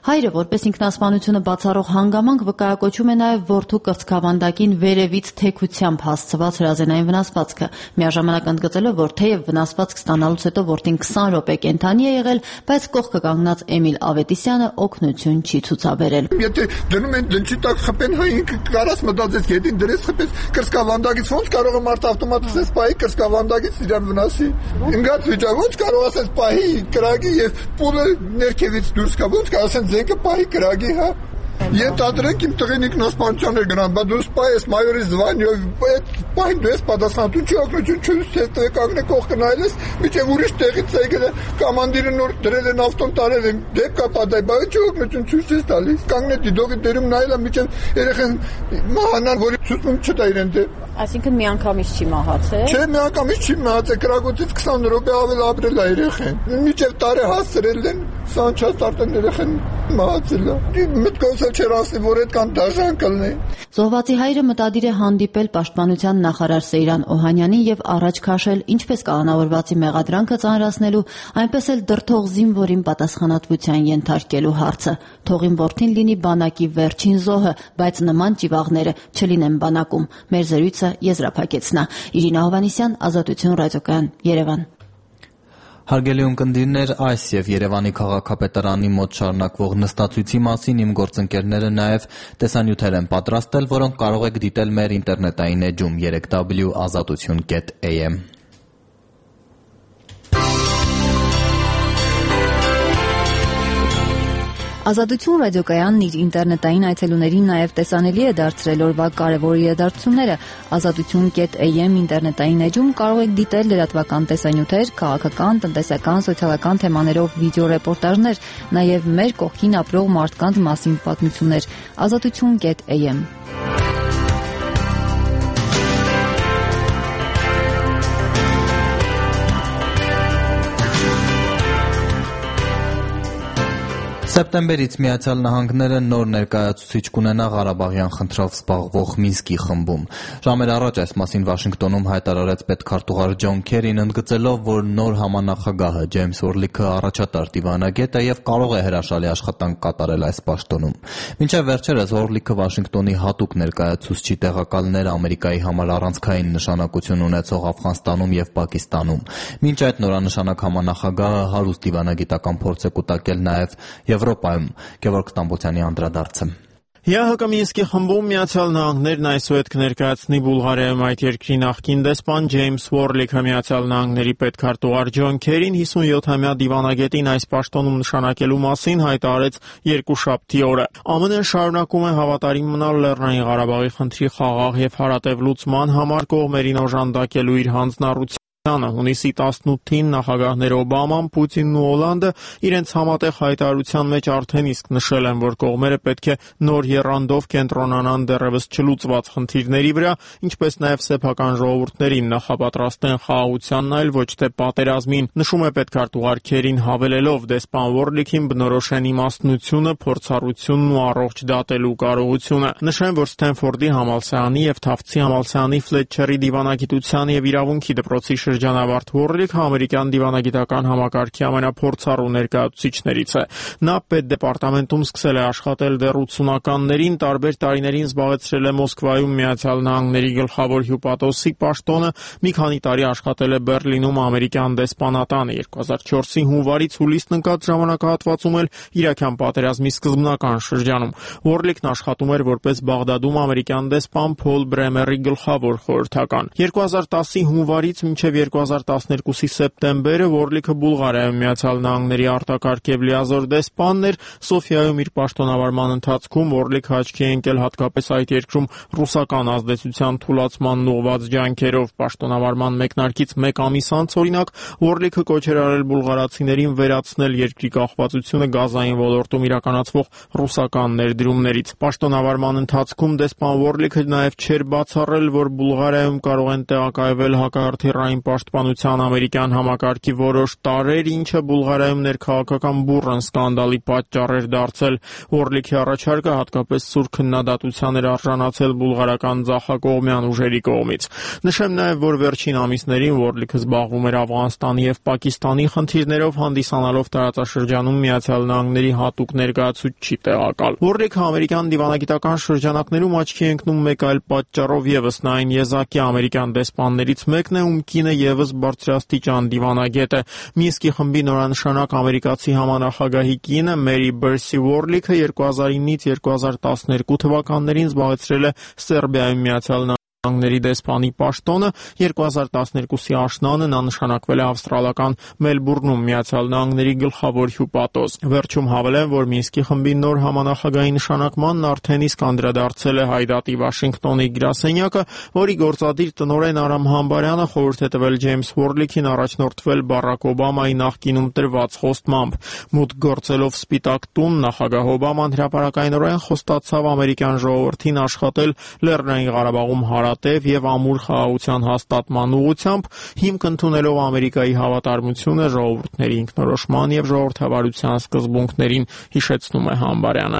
Հայրը, որպես ինքնասպանությունը բացառող հանգամանք, վկայակոչում է նաև որդու կրծքավանդակին վերևից թեքությամբ հասցված հրազենային վնասվածքը, միաժամանակ ընդգծելով, որ թեև վնասվածք ստանալուց հետո որդին 20 րոպե կենդանի է եղել, բայց կողքը կանգնած Էմիլ Ավետիսյանը օգնություն չի ցուցաբերել։ Եթե դնում են դնչի տակ խփեն, հա ինքը կարաս մտածես գետին դրես խփես կրծքավանդակից ոնց կարող է մարդ ավտոմատապես պահի կրծքավանդակից իրան վնասի։ Ինգած վիճակ ոնց կարող ասես պահի կրակի եւ պուլը ներքևից դուրս գա ոնց կարող ասես զենքը պահի կրակի, հա։ Ենթադրենք իմ տղեն ինքնասպանության էր գնան, բայց դու սպայ ես մայորի զվանյով, այդ պահին դու ես պատասխանատու չի օգնություն չուս ես տվեկագնե կողքը նայել ես, միջև ուրիշ տեղից եկել է կամանդիրը նոր դրել են ավտոն տարել են, դեպքա պատահի, բայց չի օգնություն չուս ես տալիս, կանգնե դիդոգի դերում նայել է միջև երեխան մահանան, որի ցուցում չտա իրեն դե։ Այսինքն միանգամից չի մահացել։ Չէ, միանգամից չի մահացել, կրակոցից 20 րոպե ավել ապրել է երեխան։ Միջև տարի հասցրել են, սանչած արտեն երեխան մահացել է։ Մտքովս չէր ասի, որ այդքան դաժան կլինի։ Զոհվածի հայրը մտադիր է հանդիպել պաշտպանության նախարար Սեյրան Օհանյանին եւ առաջ քաշել ինչպես կալանավորվածի մեղադրանքը ծանրացնելու, այնպես էլ դրդող զինվորին պատասխանատվության ենթարկելու հարցը։ Թողին որդին լինի բանակի վերջին զոհը, բայց նման ճիվաղները չլինեն բանակում։ Մեր զրույցը եզրափակեց նա։ Իրինա Հովհաննիսյան, Ազատություն ռադիոկայան, Երևան։ Հարգելի ունկնդիրներ, այս եւ Երևանի քաղաքապետարանի մոտ շարունակվող նստածույցի մասին իմ գործընկերները նաեւ տեսանյութեր են պատրաստել, որոնք կարող եք դիտել մեր ինտերնետային էջում 3w.azatutun.am։ Ազատություն ռադիոկայանն իր ինտերնետային այցելուներին նաև տեսանելի է դարձրել օրվա կարևոր իրադարձությունները։ Azatutun.am ինտերնետային էջում կարող եք դիտել լրատվական տեսանյութեր, քաղաքական, տնտեսական, սոցիալական թեմաներով վիդեոռեպորտաժներ, նաև մեր կողքին ապրող մարդկանց մասին պատմություններ։ Azatutun.am Սեպտեմբերից Միացյալ Նահանգները նոր ներկայացուցիչ կունենա Ղարաբաղյան խնդրով զբաղվող Մինսկի խմբում։ Ժամեր առաջ այս մասին Վաշինգտոնում հայտարարեց պետքարտուղար Ջոն Քերին, ընդգծելով, որ նոր համանախագահը Ջեյմս Օրլիքը առաջատար դիվանագետ է եւ կարող է հրաշալի աշխատանք կատարել այս պաշտոնում։ Մինչև վերջերս Օրլիքը Վաշինգտոնի հատուկ ներկայացուցչի տեղակալներ Ամերիկայի համար առանցքային նշանակություն ունեցող Աֆղանստանում եւ Պակիստանում։ Մինչ այդ նորանշանակ համանախագահը հարուստ դիվանագիտական փորձ է կուտակել նաեւ Եվրոպայում։ Գևորգ Ստամբոլյանի անդրադարձը։ ՀՀԿ Մինսկի խմբում Միացյալ Նահանգներն այսուհետ կներկայացնի Բուլղարիայում այդ երկրի նախկին դեսպան Ջեյմս Օրլիքը, Միացյալ Նահանգների պետքարտուղար Ջոն Քերին 57-ամյա դիվանագետին այս պաշտոնում նշանակելու մասին հայտարարեց երկուշաբթի օրը։ ԱՄՆ-ն շարունակում է հավատարիմ մնալ Լեռնային Ղարաբաղի խնդրի խաղաղ եւ հարատև լուծման համար կողմերին օժանդակելու իր հանձնառությունը։ Հունիսի 18-ին նախագահներ Օբաման, Պուտինն ու Հոլանդը իրենց համատեղ հայտարարության մեջ արդեն իսկ նշել են, որ կողմերը պետք է նոր եռանդով կենտրոնանան դեռևս չլուծված խնդիրների վրա, ինչպես նաև սեփական ժողովուրդներին նախապատրաստեն խաղաղությանն, այլ ոչ թե պատերազմին։ Նշում է պետքարտուղար Քերին, հավելելով դեսպան Օրլիքին բնորոշ են իմաստնությունը, փորձառությունն ու առողջ դատելու կարողությունը։ Նշեմ, որ Սթենֆորդի համալսարանի եւ Թավցի համալսարանի Ֆլետչերի դիվանագիտության եւ իրավունքի դպրոցի շրջանավարտ Օրլիքը ամերիկյան դիվանագիտական համակարգի ամենափորձառու ներկայացուցիչներից է։ Նա պետդեպարտամենտում սկսել է աշխատել դեռ 80-ականներին, տարբեր տարիներին զբաղեցրել է Մոսկվայում Միացյալ Նահանգների գլխավոր հյուպատոսի պաշտոնը, մի քանի տարի աշխատել է Բեռլինում ամերիկյան դեսպանատանը, 2004-ի հունվարից հուլիսն ընկած ժամանակահատվածում էլ Իրաքյան պատերազմի սկզբնական շրջանում։ Օրլիքն աշխատում էր որպես Բաղդադում ամերիկյան դեսպան Փոլ Բրեմերի գլխավոր խորհրդական։ 2010-ի հունվարից մինչև 2012-ի սեպտեմբերը Օրլիքը Բուլղարիայում Միացյալ Նահանգների արտակարգ եւ լիազոր դեսպանն էր։ Սոֆիայում իր պաշտոնավարման ընթացքում Օրլիքը աչքի է ընկել հատկապես այդ երկրում ռուսական ազդեցության թուլացման ուղղված ջանքերով։ Պաշտոնավարման մեկնարկից մեկ ամիս անց, օրինակ, Օրլիքը կոչ էր արել բուլղարացիներին վերացնել երկրի կախվածությունը գազային ոլորտում իրականացվող ռուսական ներդրումներից։ Պաշտոնավարման ընթացքում դեսպան Օրլիքը նաև չէր բացառել, որ Բուլղարիայում կարող են տեղակայվել հակահրթիռային պաշտպանության ամերիկյան համակարգի որոշ տարրեր, ինչը Բուլղարիայում ներքաղաքական բուռն սկանդալի պատճառ էր դարձել։ Օրլիքի առաջարկը հատկապես սուր քննադատության էր արժանացել բուլղարական ձախակողմյան ուժերի կողմից։ Նշեմ նաև, որ վերջին ամիսներին Օրլիքը զբաղվում էր Աֆղանստանի և Պակիստանի խնդիրներով, հանդիսանալով տարածաշրջանում Միացյալ Նահանգների հատուկ ներկայացուցչի տեղակալ։ Օրլիքը ամերիկյան դիվանագիտական շրջանակներում աչքի է ընկնում մեկ այլ պատճառով ևս, նա այն եզակի ամերիկյան դեսպաններից մեկն է, ում կինը ևս բարձրաստիճան դիվանագետ է։ Մինսկի խմբի նորանշանակ ամերիկացի համանախագահի կինը Մերի Բերսի Օրլիքը 2009-ից 2012 թվականներին զբաղեցրել է Սերբիայում Միացյալ Նահանգների դեսպանի պաշտոնը, 2012-ի աշնանը նա նշանակվել է ավստրալական Մելբուրնում Միացյալ Նահանգների գլխավոր հյուպատոս։ Վերջում հավելեմ, որ Մինսկի խմբի նոր համանախագահի նշանակմանն արդեն իսկ անդրադարձել է Հայդատի Վաշինգտոնի գրասենյակը, որի գործադիր տնօրեն Արամ Համբարյանը խորհուրդ է տվել Ջեյմս Օրլիքին առաջնորդվել Բարակ Օբամայի նախկինում տրված խոստմամբ։ Մուտք գործելով Սպիտակ տուն, նախագահ Օբաման հրապարակայնորեն խոստացավ ամերիկյան ժողովրդին աշխատել Լեռնային Ղարաբաղում հարատև և ամուր խաղաղության հաստատման ուղղությամբ, հիմք ընդունելով Ամերիկայի հավատարմությունը ժողովուրդների ինքնորոշման և ժողովրդավարության սկզբունքներին, հիշեցնում է Համբարյանը։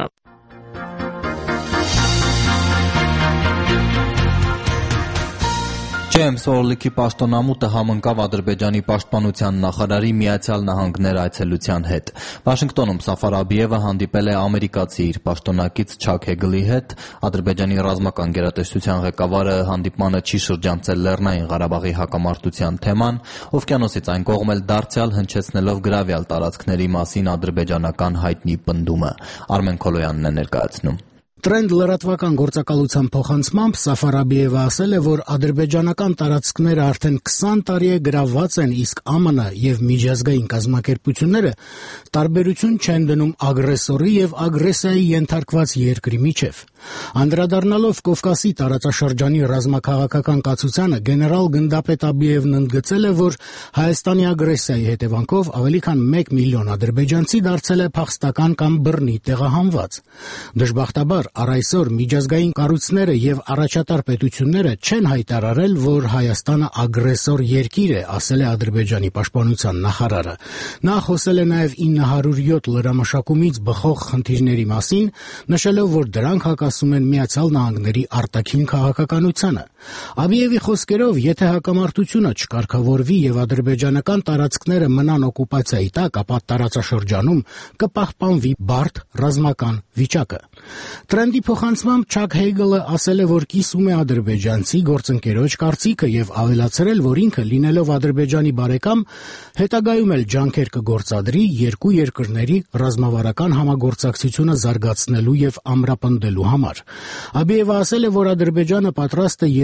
Ջեյմս Օրլիքի պաշտոնամուտը համընկավ Ադրբեջանի պաշտպանության նախարարի Միացյալ Նահանգներ այցելության հետ։ Վաշինգտոնում Սաֆար Աբիևը հանդիպել է ամերիկացի իր պաշտոնակից Չակ Հեգլի հետ։ Ադրբեջանի ռազմական գերատեսչության ղեկավարը հանդիպմանը չի շրջանցել Լեռնային Ղարաբաղի հակամարտության թեման, օվկիանոսից այն կողմ էլ դարձյալ հնչեցնելով գրավյալ տարածքների մասին ադրբեջանական հայտնի պնդումը։ Արմեն Քոլոյանն է ներկայացնում։ Տրենդ լրատվական գործակալության փոխանցմամբ Սաֆար Աբիևը ասել է, որ ադրբեջանական տարածքները արդեն 20 տարի է գրավված են, իսկ ԱՄՆ և միջազգային կազմակերպությունները տարբերություն չեն դնում ագրեսորի և ագրեսիայի ենթարկված երկրի միջև։ Անդրադառնալով Կովկասի տարածաշրջանի ռազմաքաղաքական կացությանը, գեներալ գնդապետ Աբիևն ընդգծել է, որ Հայաստանի ագրեսիայի հետևանքով ավելի քան 1 միլիոն ադրբեջանցի դարձել է փախստական կամ բռնի տեղահանված։ Դժբախտաբար առ այսօր միջազգային կառույցները և առաջատար պետությունները չեն հայտարարել, որ Հայաստանը ագրեսոր երկիր է, ասել է Ադրբեջանի պաշտպանության նախարարը։ Նա խոսել է նաև 907 լրամշակումից բխող խնդիրների մասին, նշելով, որ դրանք հակասում են Միացյալ Նահանգների արտաքին քաղաքականությանը։ Աբիևի խոսքերով, եթե հակամարտությունը չկարգավորվի և ադրբեջանական տարածքները մնան օկուպացիայի տակ, ապա տարածաշրջանում կպահպանվի բարդ ռազմական վիճակը։ Տրենդի փոխանցմամբ Չակ Հեյգլը ասել է, որ կիսում է ադրբեջանցի գործընկերոջ կարծիքը և ավելացրել, որ ինքը լինելով Ադրբեջանի բարեկամ, հետագայում էլ ջանքեր կգործադրի երկու երկրների ռազմավարական համագործակցությունը զարգացնելու և ամրապնդելու համար։ Աբիևը ասել է, որ Ադրբեջանը պատրաստ է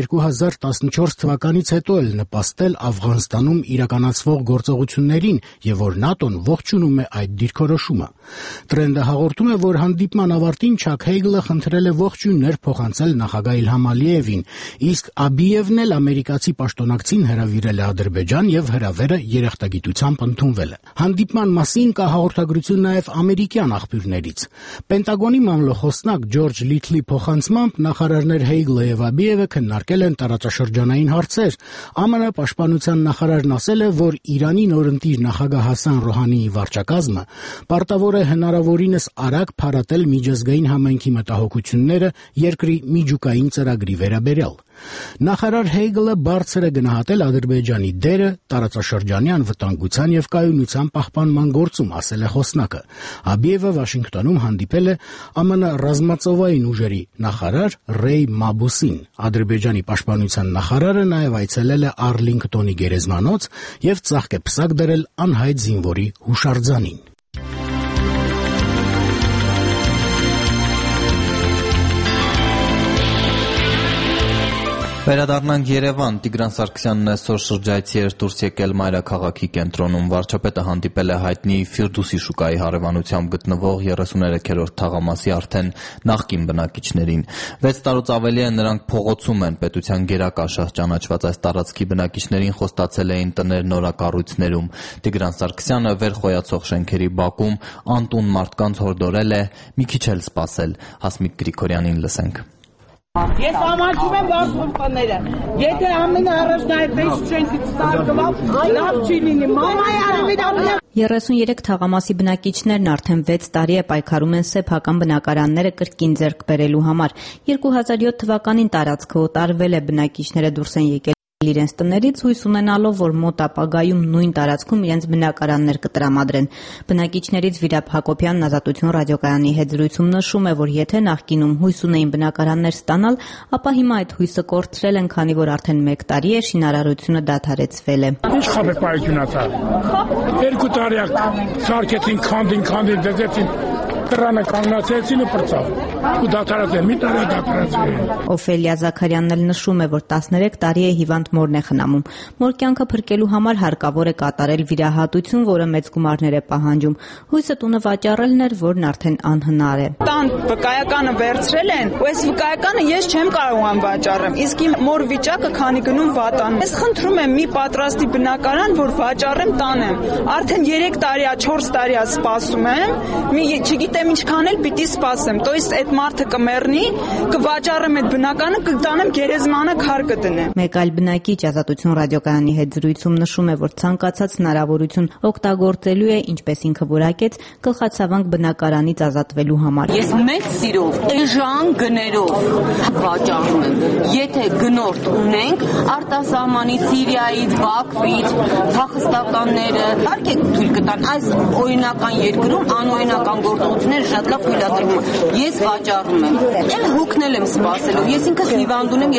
2014 թվականից հետո էլ նպաստել Աֆղանստանում իրականացվող գործողություններին և որ ՆԱՏՕ-ն ողջունում է այդ դիրքորոշումը։ Տրենդը հաղորդում է, որ հանդիպման ավարտին Չակ Հեյգլը խնդրել է ողջույններ փոխանցել նախագահ Իլհամ Ալիևին, իսկ Աբիևն էլ ամերիկացի պաշտոնակցին հրավիրել է Ադրբեջան և հրավերը երախտագիտությամբ ընդունվել է։ Հանդիպման մասին կա հաղորդագրություն նաև ամերիկյան աղբյուրներից։ Պենտագոնի մամլոխոսնակ Ջորջ Լիթլի փոխանցմամբ նախարարներ Հեյգլը և Աբիևը քննարկել են տարածաշրջանային հարցեր։ ԱՄՆ պաշտպանության նախարարն ասել է, որ Իրանի նորընտիր նախագահ Հասան Ռոհանիի վարչակազմը պարտավոր է հնարավորինս արագ փարատել միջազգային համայնքի մտահոգությունները երկրի միջուկային ծրագրի վերաբերյալ։ Նախարար Հեյգլը բարձր է գնահատել Ադրբեջանի դերը տարածաշրջանի անվտանգության և կայունության պահպանման գործում, ասել է խոսնակը։ Աբիևը Վաշինգտոնում հանդիպել է ԱՄՆ ռազմածովային ուժերի նախարար Ռեյ Մաբուսին։ Ադրբեջանի պաշտպանության նախարարը նաև այցելել է Արլինգտոնի գերեզմանոց և ծաղկ է պսակ դրել անհայտ զինվորի հուշարձանին։ Վերադառնանք Երևան։ Տիգրան Սարգսյանն այսօր շրջայցի էր դուրս եկել մայրաքաղաքի կենտրոնում։ Վարչապետը հանդիպել է հայտնի Ֆիրդուսի շուկայի հարևանությամբ գտնվող 33-րդ թաղամասի արդեն նախկին բնակիչներին։ 6 տարուց ավելի է նրանք փողոցում են։ Պետության գերակա շահ ճանաչված այս տարածքի բնակիչներին խոստացել էին տներ նորակառույցներում։ Տիգրան Սարգսյանը վերխոյացող շենքերի բակում անտուն մարդկանց հորդորել է մի քիչ էլ սպասել։ Հասմիկ Գրիգորյանին լսենք։ Ես ամաչում եմ վարսուղները։ Եթե ամենը առաջն այդպես չեն ստարկված, լավ չի լինի։ Մամայի արմիդամը 33 թաղամասի բնակիչներն արդեն 6 տարի է պայքարում են սեփական բնակարանները կրկին ձեռք բերելու համար։ 2007 թվականին տարածքը օտարվել է, բնակիչները դուրս են եկել իրենց տներից, հույս ունենալով, որ մոտ ապագայում նույն տարածքում իրենց բնակարաններ կտրամադրեն։ Բնակիչներից Վիրապ Հակոբյանն Ազատություն ռադիոկայանի հետ զրույցում նշում է, որ եթե նախկինում հույս ունեին բնակարաններ ստանալ, ապա հիմա այդ հույսը կորցրել են, քանի որ արդեն 1 տարի է շինարարությունը դադարեցվել է։ Ինչ խաբեբայություն ացա։ 2 տարի սարքեցին, քանդին, դեզեցին, դրանը կանգնացեցին ու պրծավ։ Ու դադարացել, մի տարի դադարացել։ Օֆելիա Զաքարյանն էլ նշում է, որ 13 տարի է հիվանդ մորն է խնամում։ Մոր կյանքը փրկելու համար հարկավոր է կատարել վիրահատություն, որը մեծ գումարներ է պահանջում։ Հույսը տունը վաճառելն էր, որն արդեն անհնար է։ Տան վկայականը վերցրել են, ու այս վկայականը ես չեմ կարող վաճառեմ։ Իսկ իմ մոր վիճակը քանի գնում վատան։ Ես խնդրում եմ մի պատրաստի բնակարան, որ վաճառեմ, տանեմ։ Արդեն 3 տարի, 4 տարի է սպասում եմ։ Մի չգիտեմ ինչքան էլ պիտի սպասեմ։ То есть այդ մարդը կմեռնի, կվաճառեմ այդ բնականը, կտանեմ գերեզմանը քար կդնեմ։ Մեկ այլ բնակիչ Ազատություն ռադիոկայանի հետ զրույցում նշում է, որ ցանկացած հնարավորություն օգտագործելու է, ինչպես ինքը որակեց, գլխացավանք բնակարանից ազատվելու համար։ Ես մեծ սիրով, էժան գներով վաճառում եմ։ Եթե գնորդ ունենք, արտասահմանից, Սիրիայից, Բաքվից, փախստականները, իհարկե թույլ կտան այս օրինական երկրում անօրինական գործողությունները շատ լավ թույլատրվում են։ Ես վաճառում եմ։ Էլ հոգնել եմ սպասելով։ Ես ինքս հիվանդ ունեմ,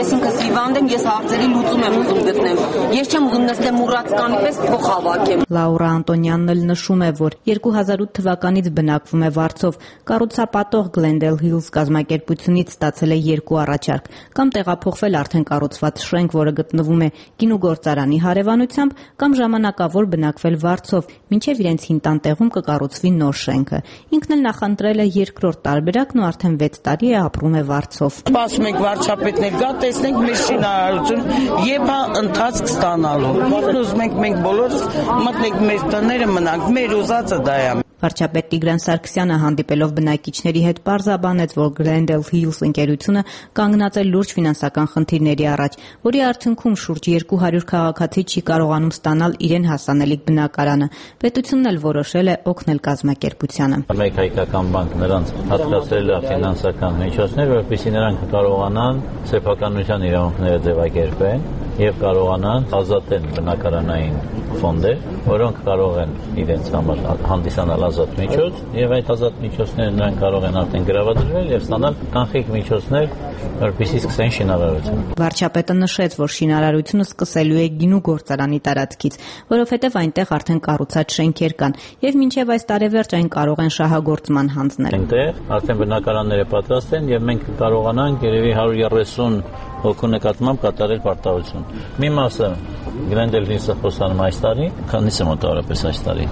ես հարցերի լուծում եմ ուզում գտնեմ։ Ես չեմ ուզում նստեմ մուրացկանի պես փող հավաքեմ։ Լաուրա Անտոնյանն էլ նշում է, որ 2008 թվականից բնակվում է Վարչով, կառուցապատող Glendale Hills կազմակերպությունից ստացել է 2 առաջարկ, կամ տեղափոխվել արդեն կառուցված շենք, որը գտնվում է գինու գործարանի հարևանությամբ, կամ ժամանակավոր բնակվել Վարչով, մինչև իրենց հին տեղում կկառուցվի նոր շենքը։ Ինքն էլ նախընտրել է 2-րդ տարբերակն ու արդեն 6 տարի է ապրում է Վարչով։ Սպասում ենք վարչապետներ գա, տեսնենք մեր շինարարություն եւ ընթացք ստանալու։ Ուզում ենք մենք բոլորս մտնենք մեր տները մնանք, մեր ուզածը դա է։ Վարչապետ Տիգրան Սարգսյանը հանդիպելով բնակիչների հետ պարզաբանեց, որ Glendale Hills ընկերությունը կանգնած է լուրջ ֆինանսական խնդիրների առաջ, որի արդյունքում շուրջ 200 քաղաքացի չի կարողանում ստանալ իրեն հասանելիք բնակարանը։ Պետությունն էլ որոշել է օգնել կազմակերպությանը։ Մեկ հայկական բանկ նրանց հատկացրել է ֆինանսական միջոցներ, որպեսզի նրանք կարողանան սեփականության իրավունքները ձևակերպեն եւ կարողանան ազատել բնակարանային ֆոնդեր, որոնք կարող են իրենց համար հանդիսանալ ազատ միջոց եւ այդ ազատ միջոցները նրանք կարող են արդեն գրավադրվել եւ ստանալ կանխիկ միջոցներ, որպեսզի սկսեն շինարարություն։ Վարչապետը նշեց, որ շինարարությունը սկսելու է գինու գործարանի տարածքից, որովհետեւ այնտեղ արդեն կառուցած շենքեր կան եւ մինչեւ այս տարեվերջ այն կարող են շահագործման հանձնել։ Այնտեղ արդեն բնակարանները պատրաստ են եւ մենք կարողանանք երևի 130 հոգու նկատմամբ կատարել պարտավորություն։ Մի մասը Glendale Hills-ը խոսանում այս տարի, քանիսը մոտավորապես այս տարի։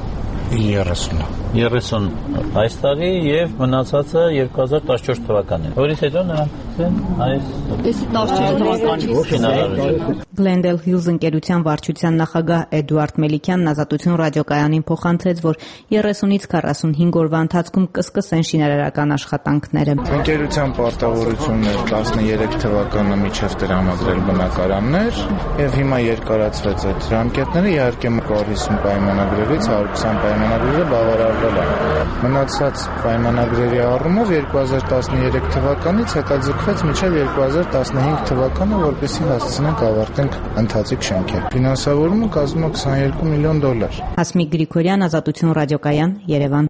30 այս տարի եւ մնացածը 2014 թվականին։ Որից հետո նրանք Glendale Hills ընկերության վարչության նախագահ Էդուարդ Մելիքյանն Ազատություն ռադիոկայանին փոխանցեց, որ 30-ից 45 օրվա ընթացքում կսկսեն շինարարական աշխատանքները։ Ընկերության պարտավորությունն է 13 թվականը միջև տրամադրել բնակարաններ եւ հիմա երկարացվեց այդ ժամկետները, իհարկե Փարիզի պայմանագրերից 120 պայմանագրերը բավարարվել են։ Մնացած պայմանագրերի առումով 2013 թվականից հետաձգվեց մինչև 2015 թվականը, որպեսզի հասցնենք ավարտենք ընթացիկ շենքերը։ Ֆինանսավորումը կազմում է $22 միլիոն։ Հասմիկ Գրիգորյան, Ազատություն ռադիոկայան, Երևան։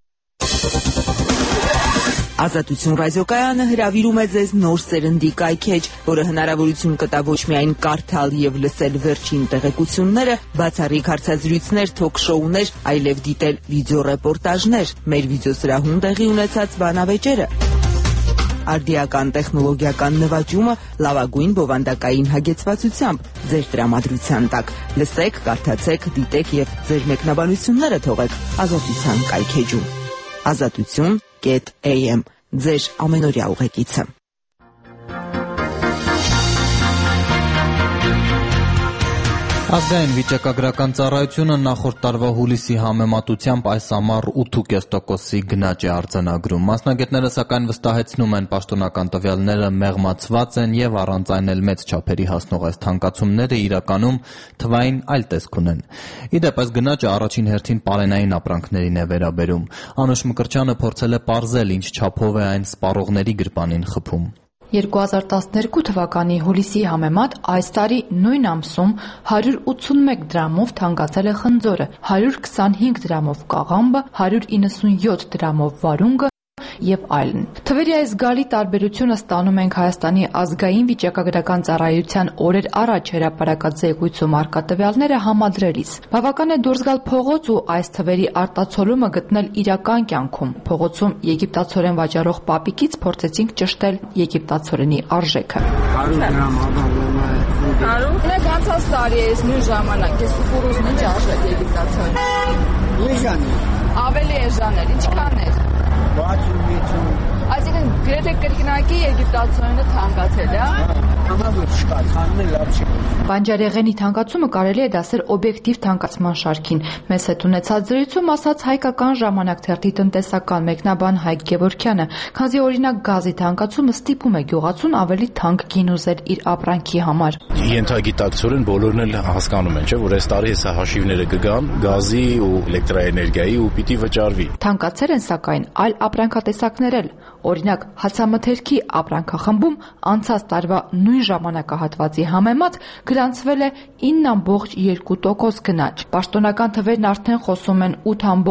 Ազատություն ռադիոկայանը հրավիրում է ձեզ նոր սերնդի կայքեջ, որը հնարավորություն կտա ոչ միայն կարդալ եւ լսել վերջին տեղեկությունները, բացառիկ հարցազրույցներ, թոք-շոուներ, այլև դիտել վիդեոռեպորտաժներ, մեր վիդեոսրահում տեղի ունեցած բանավեճերը, արդիական տեխնոլոգիական նվաճումը լավագույն բովանդակային հագեցվածությամբ ձեր տրամադրության տակ։ Լսեք, կարդացեք, դիտեք եւ ձեր մեկնաբանությունները թողեք Ազատության կայքեջում։ Azatutyon.am ձեր ամենօրյա ուղեկիցը։ Ազգային վիճակագրական ծառայությունը նախորդ տարվա հուլիսի համեմատությամբ այս ամառ 8.5%-ի գնաճ է արձանագրում։ Մասնագետները սակայն վստահեցնում են, պաշտոնական տվյալները մեղմացված են եւ առանց այն էլ մեծ չափերի հասնող այս թանկացումները իրականում թվային այլ տեսք ունեն։ Ի դեպ, այս գնաճը առաջին հերթին պարենային ապրանքներին է վերաբերում։ Անուշ Մկրտչյանը փորձել է պարզել, ինչ չափով է այն սպառողների գրպանին խփում։ 2012 թվականի հուլիսի համեմատ այս տարի նույն ամսում 181 դրամով թանկացել է խնձորը, 125 դրամով կաղամբը, 197 դրամով վարունգը եւ այլն։ Թվերի այս զգալի տարբերությունը ստանում ենք Հայաստանի ազգային վիճակագրական ծառայության օրեր առաջ հրապարակած զեկույցում առկա տվյալները համադրելիս։ Բավական է դուրս գալ փողոց ու այս թվերի արտացոլումը գտնել իրական կյանքում։ Փողոցում եգիպտացորեն վաճառող պապիկից փորձեցինք ճշտել եգիպտացորենի արժեքը։ 100 դրամ ադամը։ 100 անցած տարի էս նույն ժամանակ էս կուկուրուզն ինչ արժեք եգիպտացորեն։ Էժան։ Ավելի էժան էր, ինչքան էր։ 60-70։ Այսինքն գրեթե կրկնակի եգիպտացորենը թանկացել է, Բանջարեղենի թանկացումը կարելի է դասել օբյեկտիվ թանկացման շարքին։ Մեզ հետ ունեցած զրույցում ասաց Հայկական ժամանակ թերթի տնտեսական մեկնաբան Հայկ Գևորգյանը, քանզի օրինակ գազի թանկացումը ստիպում է գյուղացուն ավելի թանկ գին ուզել իր ապրանքի համար։ Ենթագիտակցորեն բոլորն էլ հասկանում են, չէ՞, որ այս տարի հեսա հաշիվները կգան գազի ու էլեկտրաէներգիայի ու պիտի վճարվի։ Թանկացել են սակայն այլ ապրանքատեսակներ էլ։ Օրինակ, հացամթերքի ապրանքախմբում անցած տարվա նույն ժամանակահատվածի համեմատ գրանցվել է 9.2% գնաճ։ Պաշտոնական թվերն արդեն խոսում են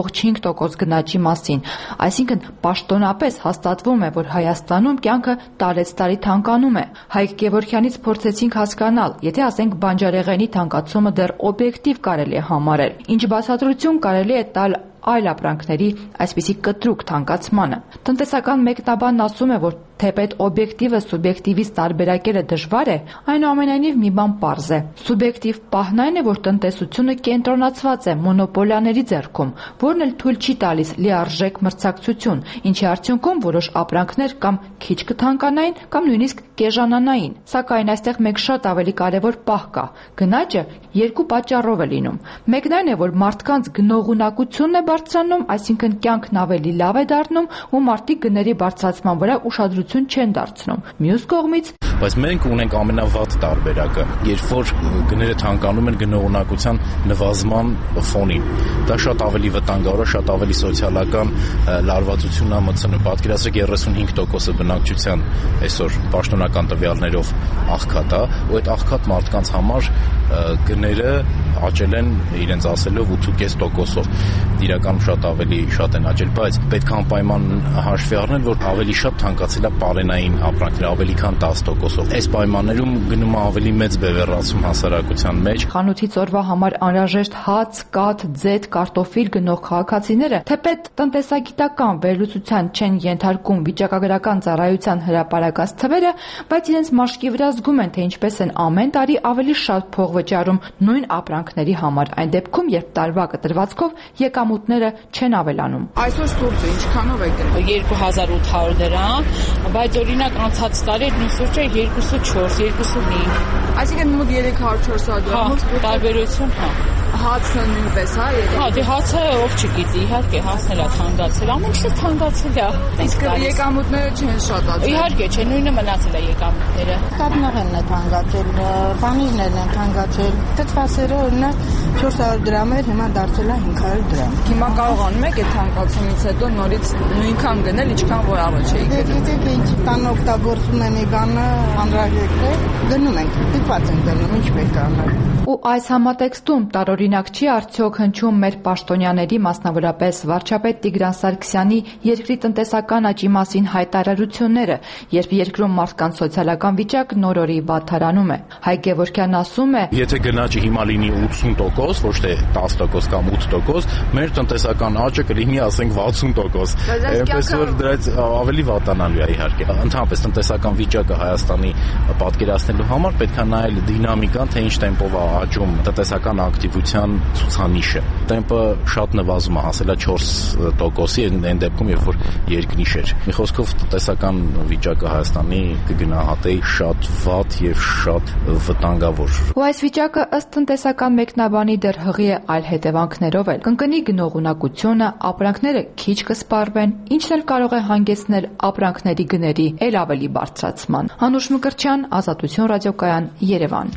8.5% գնաճի մասին։ Այսինքն, պաշտոնապես հաստատվում է, որ Հայաստանում կյանքը տարեցտարի թանկանում է։ Հայկ Գևորգյանից փորձեցինք հասկանալ, եթե ասենք բանջարեղենի թանկացումը դեռ օբյեկտիվ կարելի է համարել, ինչ բացատրություն կարելի է տալ այլ ապրանքների այսպիսի կտրուկ թանկացմանը։ Տնտեսական մեկնաբանն ասում է, որ թեպետ օբյեկտիվը սուբյեկտիվից տարբերակելը դժվար է, այնուամենայնիվ մի բան պարզ է։ Սուբյեկտիվ պահն այն է, որ տնտեսությունը կենտրոնացված է մոնոպոլիաների ձեռքում, որն էլ թույլ չի տալիս լիարժեք մրցակցություն, ինչի արդյունքում որոշ ապրանքներ կամ քիչ կթանկանային, կամ նույնիսկ կեժանանային։ Սակայն այստեղ մեկ շատ ավելի կարևոր պահ կա։ Գնաճը երկու պատճառով է լինում։ Մեկն այն է, որ մարդկանց գնողունակությունն է բարձրանում, այսինքն կյանքն ավելի լավ է դառնում ու մարդիկ գների բարձրացման վրա ուշադրություն չեն դարձնում։ Մյուս կողմից, բայց մենք ունենք ամենավատ տարբերակը, երբ որ գները թանկանում են գնողունակության նվազման ֆոնին։ Դա շատ ավելի վտանգավոր է, շատ ավելի սոցիալական լարվածություն է մտցնում։ Պատկերացրեք 35% բնակչության այսօր պաշտոնական տվյալներով աղքատ է, ու այդ աղքատ մարդկանց համար գները աճել են իրենց ասելով 8.5%-ով։ Իրականում շատ ավելի շատ են աճել, բայց պետք է անպայման հաշվի առնել, որ ավելի շատ թանկացել է պարենային ապրանքները, ավելի քան 10%-ով։ Այս պայմաններում գնում է ավելի մեծ բևեռացում հասարակության մեջ։ Խանութից օրվա համար անհրաժեշտ հաց, կաթ, ձեթ, կարտոֆիլ գնող քաղաքացիները թեպետ տնտեսագիտական վերլուծության չեն ենթարկում վիճակագրական ծառայության հրապարակած թվերը, բայց իրենց մաշկի վրա զգում են, թե ինչպես են ամեն տարի ավելի շատ փող վճարում նույն ապրանքների համար, այն դեպքում, երբ տարվա կտրվածքով եկամուտները չեն ավելանում։ Այսօր սուրճը ինչքանով է գնում։ 2800 դրամ, բայց օրինակ անցած տարի նույն սուրճը 2.4, 2.5։ Այսինքն մոտ 300-400 դրամով տարբերություն, հա։ Հացը նույնպես, հա, Հա, դե հացը ով չգիտի, իհարկե հացն էլ է թանկացել, ամեն ինչը թանկացել է։ Իսկ եկամուտները չեն շատացել։ Իհարկե, չէ, նույնը մնացել է եկամուտները։ Կաթնողենն է թանկացել, պանիրներն են թանկացել, թթվասերը օրինակ 400 դրամ էր, հիմա դարձել է 500 դրամ։ Հիմա կարողանում եք այդ թանկացումից հետո նորից նույնքան գնել, ինչքան որ առաջ էիք գնում։ Գիտեք, ինչ տան օգտագործում են եկանը անհրաժեշտ է, գնում ենք, դիպված են գնում, ինչ պետք է անել։ Ու այս համատեքստում տարօրինակ չի արդյոք հնչում մեր պաշտոնյաների, մասնավորապես վարչապետ Տիգրան Սարգսյանի երկրի տնտեսական աճի մասին հայտարարությունները, երբ երկրում մարդկանց սոցիալական վիճակն օր-օրի վատթարանում է։ Հայկ Գևորգյանն ասում է. Եթե գնաճը հիմա լինի 80%, ոչ թե 10% կամ 8%, մեր տնտեսական աճը կլինի, ասենք 60%։ Այնպես որ դրանից ավելի վատանալու է իհարկե։ Ընդհանրապես տնտեսական վիճակը Հայաստանի պատկերացնելու համար պետք է նայել դինամիկան, թե ինչ տեմպով է աճում տնտեսական ակտիվությունը արտադրության ցուցանիշը։ Տեմպը շատ նվազում է, հասել է 4%-ի այն դեպքում, երբ որ երկնիշ էր։ Մի խոսքով տնտեսական վիճակը Հայաստանի կգնահատեի շատ վատ եւ շատ վտանգավոր։ Ու այս վիճակը ըստ տնտեսական մեկնաբանի դեռ հղի է այլ հետևանքներով էլ։ Կընկնի գնողունակությունը, ապրանքները քիչ կսպառվեն, ինչն էլ կարող է հանգեցնել ապրանքների գների էլ ավելի բարձրացման։ Անուշ Մկրտչյան, Ազատություն ռադիոկայան, Երևան։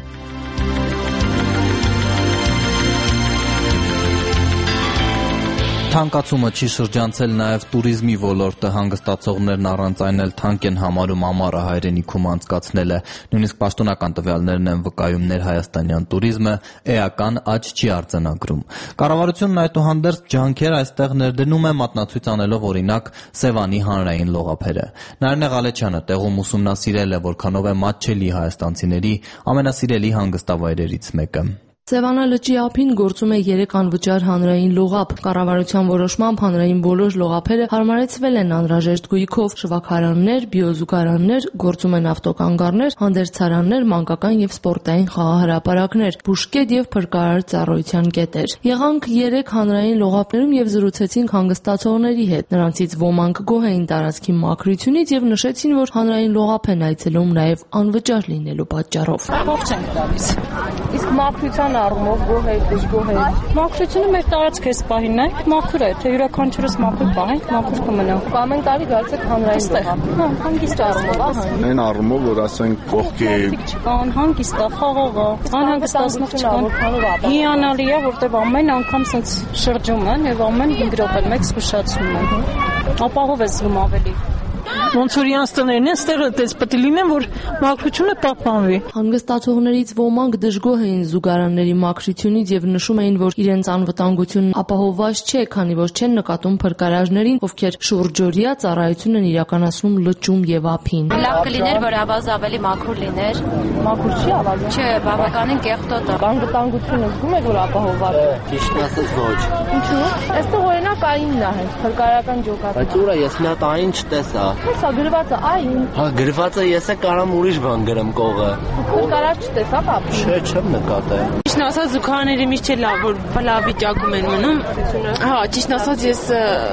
Թանկացումը չի շրջանցել նաև туриզմի ոլորտը, հանգստացողներն առանց այն էլ թանկ են համարում ամառը հայրենիքում անցկացնելը։ Նույնիսկ պաշտոնական տվյալներն են վկայում ներհայաստանյան туриզմը էական աճ չի արձանագրում։ Կառավարությունն այդուհանդերձ ջանքեր այստեղ ներդնում է մատնացույց անելով օրինակ Սևանի հանրային լողափերը։ Նարինե Ղալեչյանը տեղում ուսումնասիրել է, որքանով է մատչելի հայաստանցիների ամենասիրելի հանգստավայրերից մեկը։ Սևանա լճի ափին գործում է 3 անվճար հանրային լողափ։ Կառավարության որոշմամբ հանրային բոլոր լողափերը հարմարեցվել են անհրաժեշտ գույքով՝ շվաքարաններ, բիոզուգարաններ, գործում են ավտոկանգառներ, հանդերձարաններ, մանկական եւ սպորտային խաղահրապարակներ, բուժկետ եւ փրկարար ծառայության կետեր։ Եղանք 3 հանրային լողափներում եւ զրուցեցինք հանգստացողների հետ։ Նրանցից ոմանք գոհ էին տարածքի մաքրությունից եւ նշեցին, որ հանրային լողափ են այցելում նաեւ անվճար լինելու պատճառով։ Ողջ ենք տալիս։ Իսկ մաքրության առումով գոհ եք, դժգոհ եք։ Մաքրությունը մեր տարածքը էս պահին է, մաքուր է, թե յուրաքանչյուրս մաքուր պահենք, մաքուր կմնա։ Ամեն տարի գալիս հանրային լողափ։ Հա, հանգիստ առումով, հա։ Այն առումով, որ ասենք կողքի հանգիստ է, խաղաղ է, անհանգստացնող չկան։ Հիանալի է, որտեղ ամեն անգամ sense շրջում են եւ ամեն 5 րոպե մեկ զգուշացում են։ Ապահով է զգում ավելի։ Ոնց որ իրանց տներն են, ստեղը դες պետք է լինեն, որ մաքրությունը պահպանվի։ Հանգստացողներից ոմանք դժգոհ էին զուգարանների մաքրությունից եւ նշում էին, որ իրենց անվտանգությունն ապահովված չէ, քանի որ չեն նկատում փրկարարներին, ովքեր շուրջօրյա ծառայություն են իրականացնում լճում եւ ափին։ Լավ կլիներ, որ ավազը ավելի մաքուր լիներ։ Մաքուր չի ավազը։ Չէ, բավականին կեղտոտ է։ Անվտանգությունը զգում եք, որ ապահովված է։ Ճիշտ ասած ոչ։ Ինչու՞։ Այստեղ օրինակ այնն է, հենց փրկարարական ջոկատը։ Բայց ուրա ես մի հատ այն չտեսա։ Հեսա գրված է այն։ Հա գրված է, ես կարամ ուրիշ բան գրեմ կողը։ Փրկարար չտեսա պապի։ Չէ, չեմ նկատել։ Ճիշտ ասած զուգաները միշտ չէ լավ, որ լավ վիճակում են մնում։ Հա, ճիշտ ասած ես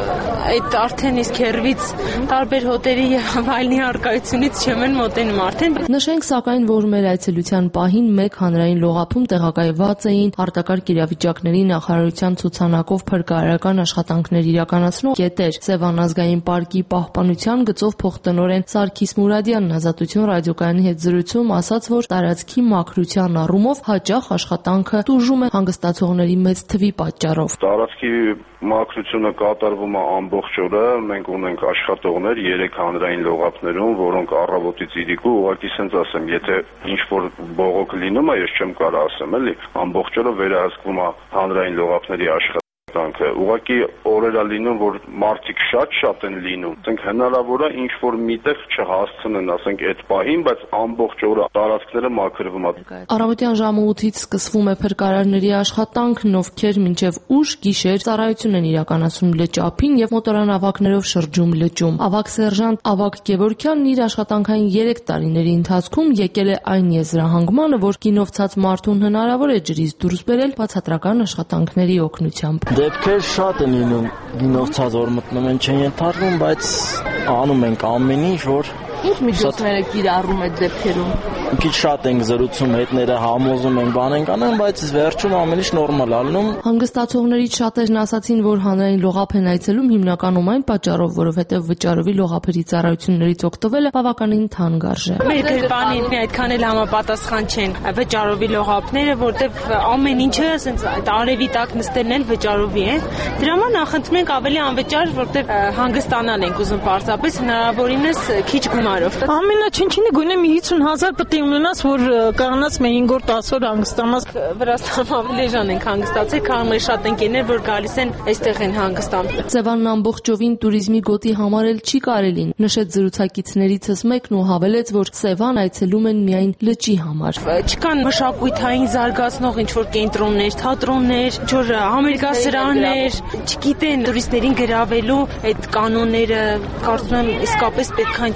այդ արդեն իսկ հերվից տարբեր հոտերի եւ այլնի արկայությունից չեմ մոտենում արդեն։ Նշենք սակայն, որ մեր այցելության պահին մեկ հանրային լողափում տեղակայված էին արտակարգ իրավիճակների նախարարության ցուցանակով փրկարարական աշխատանքներ իրականացնող կետեր։ Սևան ազգային պարկի պահպանության գծով փոխտնօրեն Սարգիս Մուրադյանն Ազատություն ռադիոկայանի հետ զրույցում ասաց, որ տարածքի մաքրության առումով հաճախ աշխատանքը տուժում է հանգստացողների մեծ թվի պատճառով։ Տարածքի մաքրությունը կատարվում է ամբողջ օրը, մենք ունենք աշխատողներ 3 հանրային լողափներում, որոնք առավոտից իրիկու ուղղակի sense ասեմ, եթե ինչ որ բողոք լինում է, ես չեմ կարող ասեմ, էլի, ամբողջ օրը վերահսկվում է հանրային լողափների աշխատանքը։ Ուղղակի օրերը լինում, որ մարդիկ շատ են լինում, ասենք հնարավոր է ինչ որ միտեղ չհասցնեն, ասենք այդ պահին, բայց ամբողջ օրը տարածքները մաքրվում է։ Առավոտյան ժամը 8-ից սկսվում է փրկարարների աշխատանքն, ովքեր մինչև ուշ գիշեր ծառայություն են իրականացնում լճափին եւ մոտորանավակներով շրջում լճում։ Ավագ սերժանտ Ավագ Գևորգյանն իր աշխատանքային 3 տարիների ընթացքում եկել է այն եզրահանգմանը, որ գինովցած մարդուն հնարավոր է ջրից դուրս բերել բացատրական աշխատանքների օգնությամբ։ Դեպքեր շատ են լինում, գինովցած որ մտնում են չեն ենթարկվում, բայց անում ենք ամեն ինչ, որ Ինչ միջոցներ եք կիրառում այդ դեպքերում։ Քիչ շատ ենք զրուցում, հետները համոզում ենք, բան ենք անում, բայց վերջում ամեն ինչ նորմալ ալնում։ Հանգստացողներից շատերն ասացին, որ հանրային լողափ են այցելում հիմնականում այն պատճառով, որովհետև վճարովի լողափերի ծառայություններից օգտվելը բավականին թանկ արժե։ Մեր գրպանին այդքան էլ համապատասխան չեն վճարովի լողափները, որտեղ ամեն ինչը ասենց այդ արևի տակ նստելն էլ վճարովի է։ Դրա համար նախընտրում ենք ավելի անվճար, որտեղ հանգստանալ ենք ուզում պարզապես հնարավորինս քիչ գումարով։ Ամենաչնչինը գոնե մի 50,000 պետք է ունենաս, որ կարողանաս մեր 5 օր 10 օր հանգստանաս։ Վրաստանում ավելի էժան ենք հանգստացել, քան մեր շատ ընկերներ, որ գալիս են այստեղ են հանգստանում։ Սևանն ամբողջովին туриզմի գոտի համարել չի կարելի, նշեց զրուցակիցներիցս մեկն ու հավելեց, որ Սևան այցելում են միայն լճի համար։ Չկան մշակութային զարգացնող ինչ-որ կենտրոններ, թատրոններ, ինչ-որ համերգասրաններ, չգիտեն տուրիստներին գրավելու այդ կանոնները, կարծում եմ իսկապես պետք է ինչ-որ մի հատ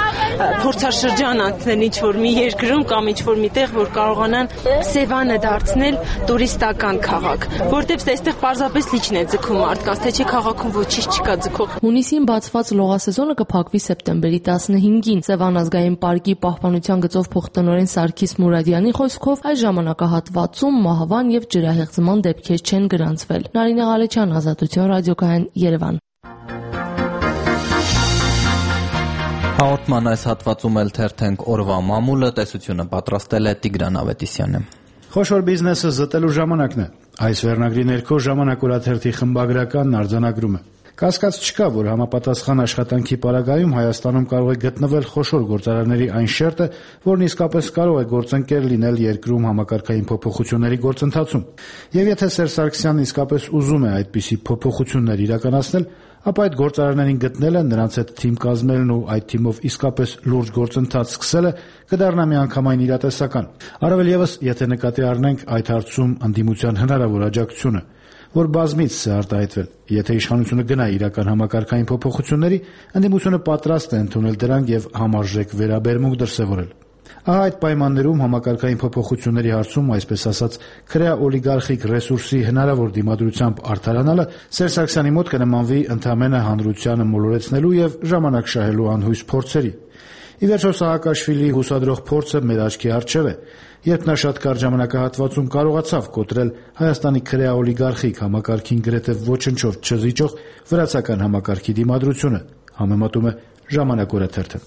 փորձաշրջան անցնել ինչ-որ մի երկրում կամ ինչ-որ մի տեղ, որ կարողանան Սևանը դարձնել տուրիստական քաղաք, որտեղ այստեղ պարզապես լիճն է ձգում մարդկանց, թե չէ քաղաքում ոչինչ չկա ձգող։ Հունիսին բացված լողասեզոնը կփակվի սեպտեմբերի 15-ին։ Սևան ազգային պարկի պահպանության գծով փոխտնօրեն Սարգիս Մուրադյանի խոսքով այս ժամանակահատվածում մահվան եւ ջրահեղձման դեպքեր չեն գրանցվել։ Նարինե Ղալեչյան, Ազատություն, ռադիոկայան, Երևան։ Հաղորդման այս հատվածում էլ թերթենք օրվա մամուլը, տեսությունը պատրաստել է Տիգրան Ավետիսյանը։ Խոշոր բիզնեսը զտելու ժամանակն է։ Այս վերնագրի ներքո Ժամանակ օրաթերթի խմբագրականն արձանագրում է. Կասկած չկա, որ համապատասխան աշխատանքի պարագայում Հայաստանում կարող է գտնվել խոշոր գործարանների այն շերտը, որն իսկապես կարող է գործընկեր լինել երկրում համակարգային փոփոխությունների գործընթացում։ Եվ եթե Սերժ Սարգսյանն իսկապես ուզում է այդպիսի փոփոխություններ իրականացնել, ապա այդ գործարաններին գտնելը, նրանց հետ թիմ կազմելն ու այդ թիմով իսկապես լուրջ գործընթաց սկսելը կդառնա միանգամայն իրատեսական։ Առավել ևս, եթե նկատի առնենք այդ հարցում ընդդիմության հնարավոր աջակցությունը, որ բազմից է արտահայտվել։ Եթե իշխանությունը գնա իրական համակարգային փոփոխությունների, ընդդիմությունը պատրաստ է ընդունել դրանք եւ համարժեք վերաբերմունք դրսեւորել։ Ահա այդ պայմաններում համակարգային փոփոխությունների հարցում, այսպես ասած, քրեա-օլիգարխիկ ռեսուրսի հնարավոր դիմադրությամբ արդարանալը Սերժ Սարգսյանի մոտ կնմանվի ընդհանրապես հանրությանը մոլորեցնելու եւ ժամանակ շահելու անհույս փորձերի։ Ի վերջո Սահակաշվիլիի հուսադրող փորձը մեր աչքի առջև է, երբ նա շատ կարճ ժամանակահատվածում կարողացավ կոտրել Հայաստանի քրեա-օլիգարխիկ համակարգին գրեթե ոչնչով չզիջող վրացական համակարգի դիմադրությունը, համեմատում է Ժամանակ օրաթերթը։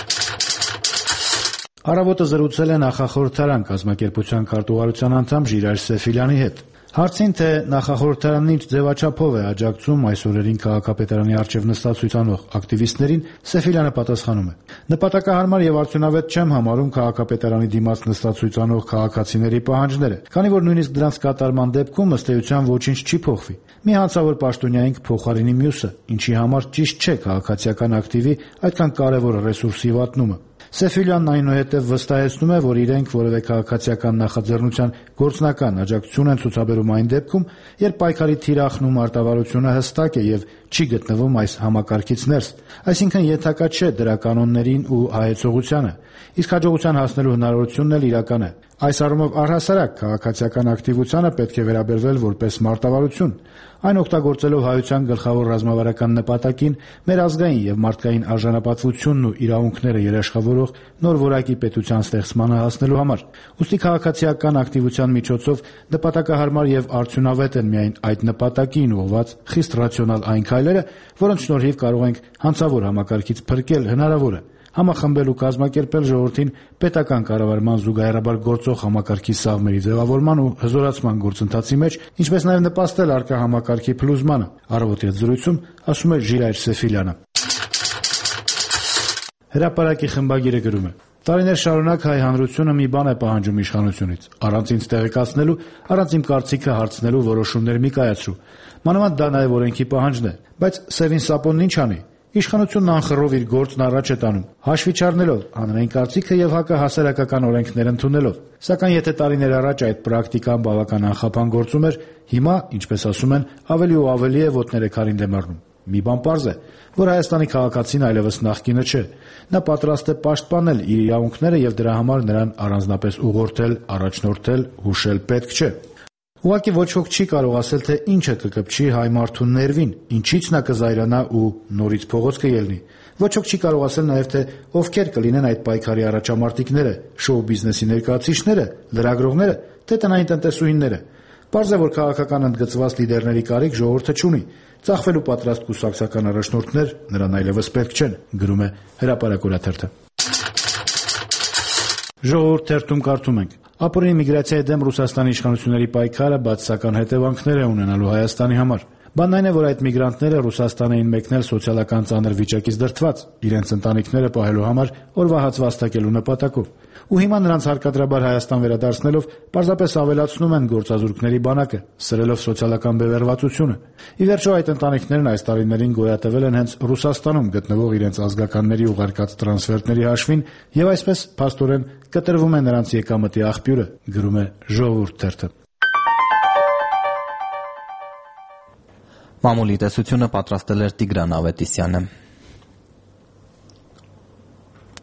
Առավոտը զրուցել է նախախորհրդարան կազմակերպության քարտուղարության անդամ Ժիրայր Սեֆիլյանի հետ։ Հարցին, թե նախախորհրդարանն ինչ ձևաչափով է աջակցում այս օրերին քաղաքապետարանի առջև նստած ցույցանող ակտիվիստներին, Սեֆիլյանը պատասխանում է. Նպատակահարմար եւ արդյունավետ չեմ համարում քաղաքապետարանի դիմաց նստած ցույցանող քաղաքացիների պահանջները, քանի որ նույնիսկ դրանց կատարման դեպքում ըստ էության ոչինչ չի փոխվի։ Մի հանցավոր պաշտոնյայինք փոխարինի մյուսը, ինչի համար ճիշտ չէ քաղաքացիական ակտիվի այդքան կարևոր ռեսուրսի վատնումը։ Սեֆիլյանն այնուհետև վստահեցնում է, որ իրենք որևէ քաղաքացիական նախաձեռնության գործնական աջակցություն են ցուցաբերում այն դեպքում, երբ պայքարի թիրախն ու մարտավարությունը հստակ է եւ չի գտնվում այս համակարգից ներս, այսինքն ենթակա չէ դրա կանոններին ու հայեցողությանը, իսկ հաջողության հասնելու հնարավորությունն էլ իրական է։ Այս առումով առհասարակ քաղաքացիական ակտիվությանը պետք է վերաբերվել որպես մարտավարություն, այն օգտագործելով հայության գլխավոր ռազմավարական նպատակին մեր ազգային եւ մարդկային արժանապատվությունն ու իրավունքները երաշխավորող նոր որակի պետության ստեղծմանը հասնելու համար։ Ուստի քաղաքացիական ակտիվության միջոցով նպատակահարմար եւ արդյունավետ են միայն այդ նպատակին ուղղված խիստ ռացիոնալ այն քայլերը, որոնց շնորհիվ կարող ենք հանցավոր համակարգից փրկել հնարավորը, համախմբել ու կազմակերպել ժողովրդին պետական կառավարման զուգահեռաբար գործող համակարգի սաղմերի ձևավորման ու հզորացման գործընթացի մեջ, ինչպես նաև նպաստել առկա համակարգի փլուզմանը, առավոտի զրույցում ասում է Ժիրայր Սեֆիլյանը։ Հրապարակի խմբագիրը գրում է. Տարիներ շարունակ հայ հանրությունը մի բան է պահանջում իշխանությունից՝ առանց ինձ տեղեկացնելու, առանց իմ կարծիքը հարցնելու որոշումներ մի կայացրու։ Մանավանդ դա նաև օրենքի պահանջն է, բայց Սևին Սապոնն ինչ անի։ Իշխանությունն անխռով իր գործն առաջ է տանում, հաշվի չառնելով հանրային կարծիքը եւ հակահասարակական օրենքներ ընդունելով։ Սակայն եթե տարիներ առաջ այդ պրակտիկան բավական անխափան գործում էր, հիմա, ինչպես ասում են, ավելի ու ավելի է ոտները քարին դեմ առնում։ Մի բան պարզ է, որ Հայաստանի քաղաքացին այլևս նախկինը չէ։ Նա պատրաստ է պաշտպանել իր իրավունքները եւ դրա համար նրան առանձնապես ուղղորդել, առաջնորդել, հուշել պետք չէ։ Ուղղակի ոչ ոք չի կարող ասել, թե ինչը կկպչի հայ մարդու ներվին, ինչից նա կզայրանա ու նորից փողոց կելնի։ Ոչ ոք չի կարող ասել նաև, թե ովքեր կլինեն այդ պայքարի առաջամարտիկները, շոու բիզնեսի ներկայացուցիչները, լրագրողները, թե տնային տնտեսուհիները։ Պարզ է, որ քաղաքական ընդգծված լիդերների կարիք ժողովուրդը չունի։ Ծախվելու պատրաստ կուսակցական առաջնորդներ նրան այլևս պետք չեն, գրում է Հրապարակ օրաթերթը։ Ժողովուրդ թերթում կարդում ենք. Ապօրինի միգրացիայի դեմ Ռուսաստանի իշխանությունների պայքարը բացասական հետևանքներ է ունենալու Հայաստանի համար։ Բանն այն է, որ այդ միգրանտները Ռուսաստան էին մեկնել սոցիալական ծանր վիճակից դրդված, իրենց ընտանիքները պահելու համար օրվա հաց վաստակելու նպատակով։ Ու հիմա նրանց հարկադրաբար Հայաստան վերադարձնելով պարզապես ավելացնում են գործազուրկների բանակը, սրելով սոցիալական բևեռվածությունը։ Ի վերջո այդ ընտանիքներն այս տարիներին գոյատևել են հենց Ռուսաստանում գտնվող իրենց ազգականների ուղարկած տրանսֆերտների հաշվին եւ այսպես փաստորեն կտրվում է նրանց եկամտի աղբյուրը, գրում է Ժողովուրդ թերթը։ Մամուլի տեսությունը պատրաստել էր Տիգրան Ավետիսյանը։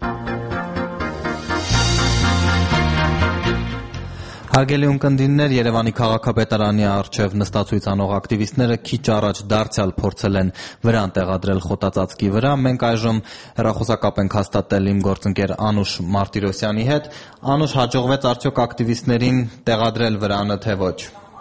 Հարգելի ունկնդիրներ, Երևանի քաղաքապետարանի առջև նստածույց անող ակտիվիստները քիչ առաջ դարձյալ փորձել են վրան տեղադրել խոտածածկի վրա։ Մենք այժմ հեռախոսակապ ենք հաստատել իմ գործընկեր Անուշ Մարտիրոսյանի հետ։ Անուշ, հաջողվեց արդյոք ակտիվիստներին տեղադրել վրանը, թե ոչ։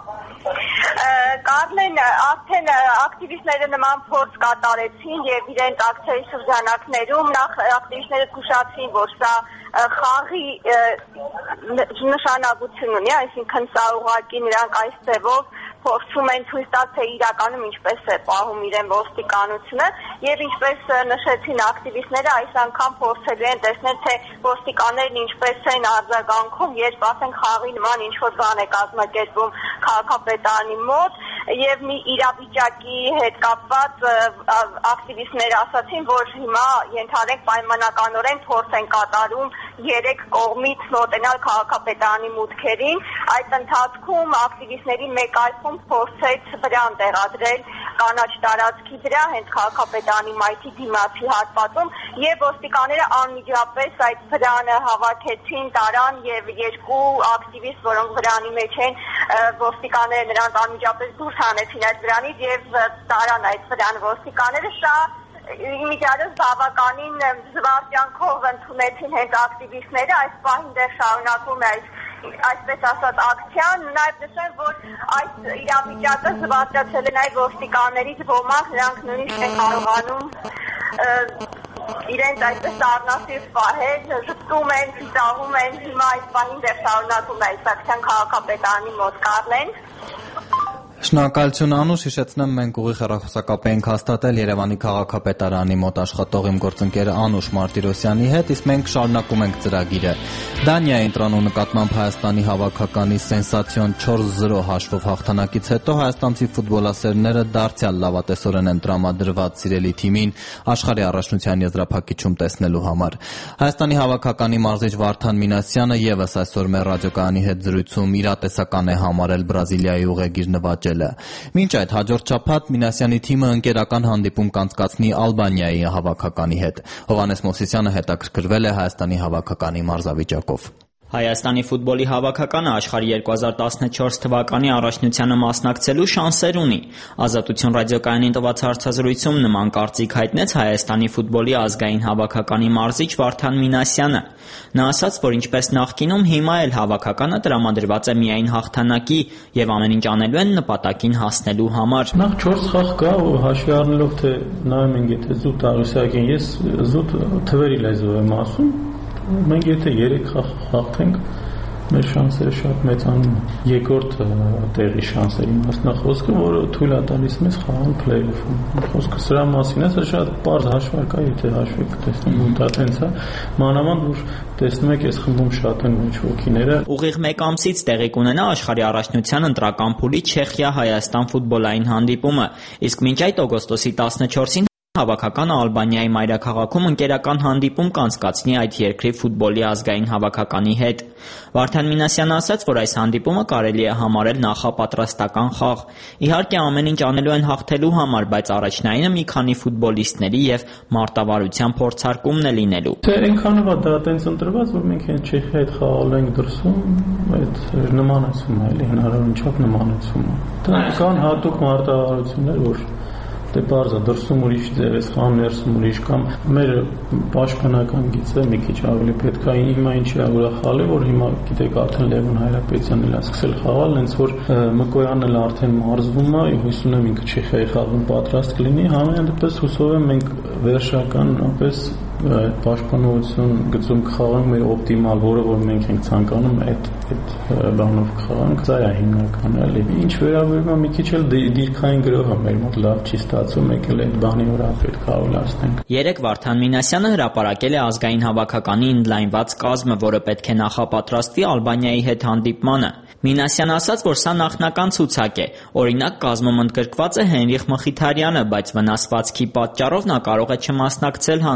Կարլեն, արդեն ակտիվիստները նման փորձ կատարեցին եւ իրենց ակցիայի շրջանակներում նախ ակտիվիստները զգուշացին, որ սա խաղի նշանակություն ունի, այսինքն սա ուղղակի նրանք այս ձևով փորձում են ցույց տալ, թե իրականում ինչպես է պահում իրեն ոստիկանությունը եւ ինչպես նշեցին ակտիվիստները, այս անգամ փորձելու են տեսնել, թե ոստիկաններն ինչպես են արձագանքում, երբ ասենք խաղի նման ինչ-որ բան է կազմակերպվում քաղաքապետարանի մոտ եւ մի իրավիճակի հետ կապված ակտիվիստները ասացին, որ հիմա ենթադրենք պայմանականորեն փորձ են կատարում 3 կողմից մոտենալ քաղաքապետարանի մուտքերին։ Այդ ընթացքում ակտիվիստների մեկ այլ խումբ փորձեց վրան տեղադրել կանաչ տարածքի վրա, հենց քաղաքապետարանի մայթի դիմացի հատվածում, եւ ոստիկանները անմիջապես այդ վրանը հավաքեցին, տարան եւ 2 ակտիվիստ, որոնք վրանի մեջ են, ոստիկանները նրանց անմիջապես դուրս հանեցին այդ վրանից եւ տարան այդ վրան ոստիկանները։ Սա իմիջիայլոց բավականին զվարճանքով ընդունեցին հենց ակտիվիստները, այս պահին դեռ շարունակվում է այսպես ասած ակցիան, նաև նշեմ, որ այս իրավիճակը զվարճացել է նաև ոստիկաններից ոմանք, նրանք նույնիսկ են կարողանում իրենց այսպես առնասիրտ պահել, ժպտում են, ծիծաղում են, հիմա այս պահին դեռ շարունակվում է այս ակցիան քաղաքապետարանի մոտ, Կարլեն։ Շնորհակալություն Անուշ, հիշեցնեմ մենք ուղիղ հեռախոսակապ ենք հաստատել Երևանի քաղաքապետարանի մոտ աշխատող իմ գործընկեր Անուշ Մարտիրոսյանի հետ, իսկ մենք շարունակում ենք ծրագիրը։ Դանիայի ընտրանու նկատմամբ Հայաստանի հավաքականի սենսացիոն 4-0 հաշվով հաղթանակից հետո հայաստանցի ֆուտբոլասերները դարձյալ լավատեսորեն են տրամադրված սիրելի թիմին աշխարհի առաջնության եզրափակիչում տեսնելու համար։ Հայաստանի հավաքականի մարզիչ Վարդան Մինասյանը եւս այսօր մեր ռադիոկայանի հետ զրույցում իրատեսական է համարել Բրազիլիայի ուղեգիր նվաճ Մինչ այդ հաջորդ շաբաթ Մինասյանի թիմը ընկերական հանդիպում կանցկացնի Ալբանիայի հավաքականի հետ։ Հովհաննես Մովսիսյանը հետաքրքրվել է Հայաստանի հավաքականի մարզավիճակով։ Հայաստանի ֆուտբոլի հավաքականը աշխարհի 2014 թվականի առաջնությանը մասնակցելու շանսեր ունի։ Ազատություն ռադիոկայանին տված հարցազրույցում նման կարծիք հայտնեց Հայաստանի ֆուտբոլի ազգային հավաքականի մարզիչ Վարդան Մինասյանը։ Նա ասաց, որ ինչպես նախկինում, հիմա էլ հավաքականը տրամադրված է միայն հաղթանակի եւ ամեն ինչ անելու են նպատակին հասնելու համար։ Նախ 4 խաղ կա, հաշվի առնելով թե նայում ենք եթե զուտ աղյուսակին, ես զուտ թվերի լեզվով եմ ասում, մենք եթե 3 խաղ հաղթենք, մեր շանսերը շատ մեծանում են։ Երկրորդ տեղի շանսերի մասնախոսքը, որը թույլ է տալիս մեզ խաղալ փլեյօֆում։ Խոսքը սրա մասին է, սա շատ պարզ հաշվարկ է, եթե հաշվի կտեսնենք, դա տենց է, մանավանդ որ տեսնում եք, այս խմբում շատ են ոչ ոքիները։ Ուղիղ 1 ամսից տեղի կունենա աշխարհի առաջնության ընտրական փուլի Չեխիա-Հայաստան ֆուտբոլային հանդիպումը, իսկ մինչ այդ օգոստոսի 14-ին հավաքականը Ալբանիայի մայրաքաղաքում ընկերական հանդիպում կանցկացնի այդ երկրի ֆուտբոլի ազգային հավաքականի հետ։ Վարդան Մինասյանը ասաց, որ այս հանդիպումը կարելի է համարել նախապատրաստական խաղ։ Իհարկե ամեն ինչ անելու են հաղթելու համար, բայց առաջնայինը մի քանի ֆուտբոլիստների եւ մարտավարության փորձարկումն է լինելու։ Թե այնքանով է դա տենց ընտրված, որ մենք այն Չեխիայի հետ խաղալ ենք դրսում, այդ նմանացում է, էլի հնարավորին չափ նմանացում է։ Դա կան հատուկ մարտավարություններ, որ դե բարձա դրսում ուրիշ ձև է, խաղում ներսում ուրիշ կամ մեր պաշտպանական գիծը մի քիչ ավելի պետք է հիմա ինչի է ուրախալի, որ հիմա գիտեք արդեն Լևոն Հայրապետյանն էլ է սկսել խաղալ, հենց որ Մկոյանն էլ արդեն մարզվում է, հույս ունեմ ինքը Չեխիայի խաղում պատրաստ կլինի, համենայն դեպս հուսով եմ մենք վերջականապես պաշտպանություն գծում կխաղանք մեր օպտիմալ, որը որ մենք ենք ցանկանում այդ բանով կխաղանք, դա է հիմնականը, էլի։ Ինչ վերաբերում է մի քիչ էլ դիրքային գրոհը մեր մոտ լավ չի ստացվում, եկել այդ բանի վրա պետք է ավելացնենք։ Երեք Վարդան Մինասյանը հրապարակել է ազգային հավաքականի ընդլայնված կազմը, որը պետք է նախապատրաստվի Ալբանիայի հետ հանդիպմանը։ Մինասյանը ասաց, որ սա նախնական ցուցակ է։ Օրինակ կազմում ընդգրկված է Հենրիխ Մխիթարյանը, բայց վնասվածքի պատճառով նա կարող է չմասնակցել հանդիպմանը։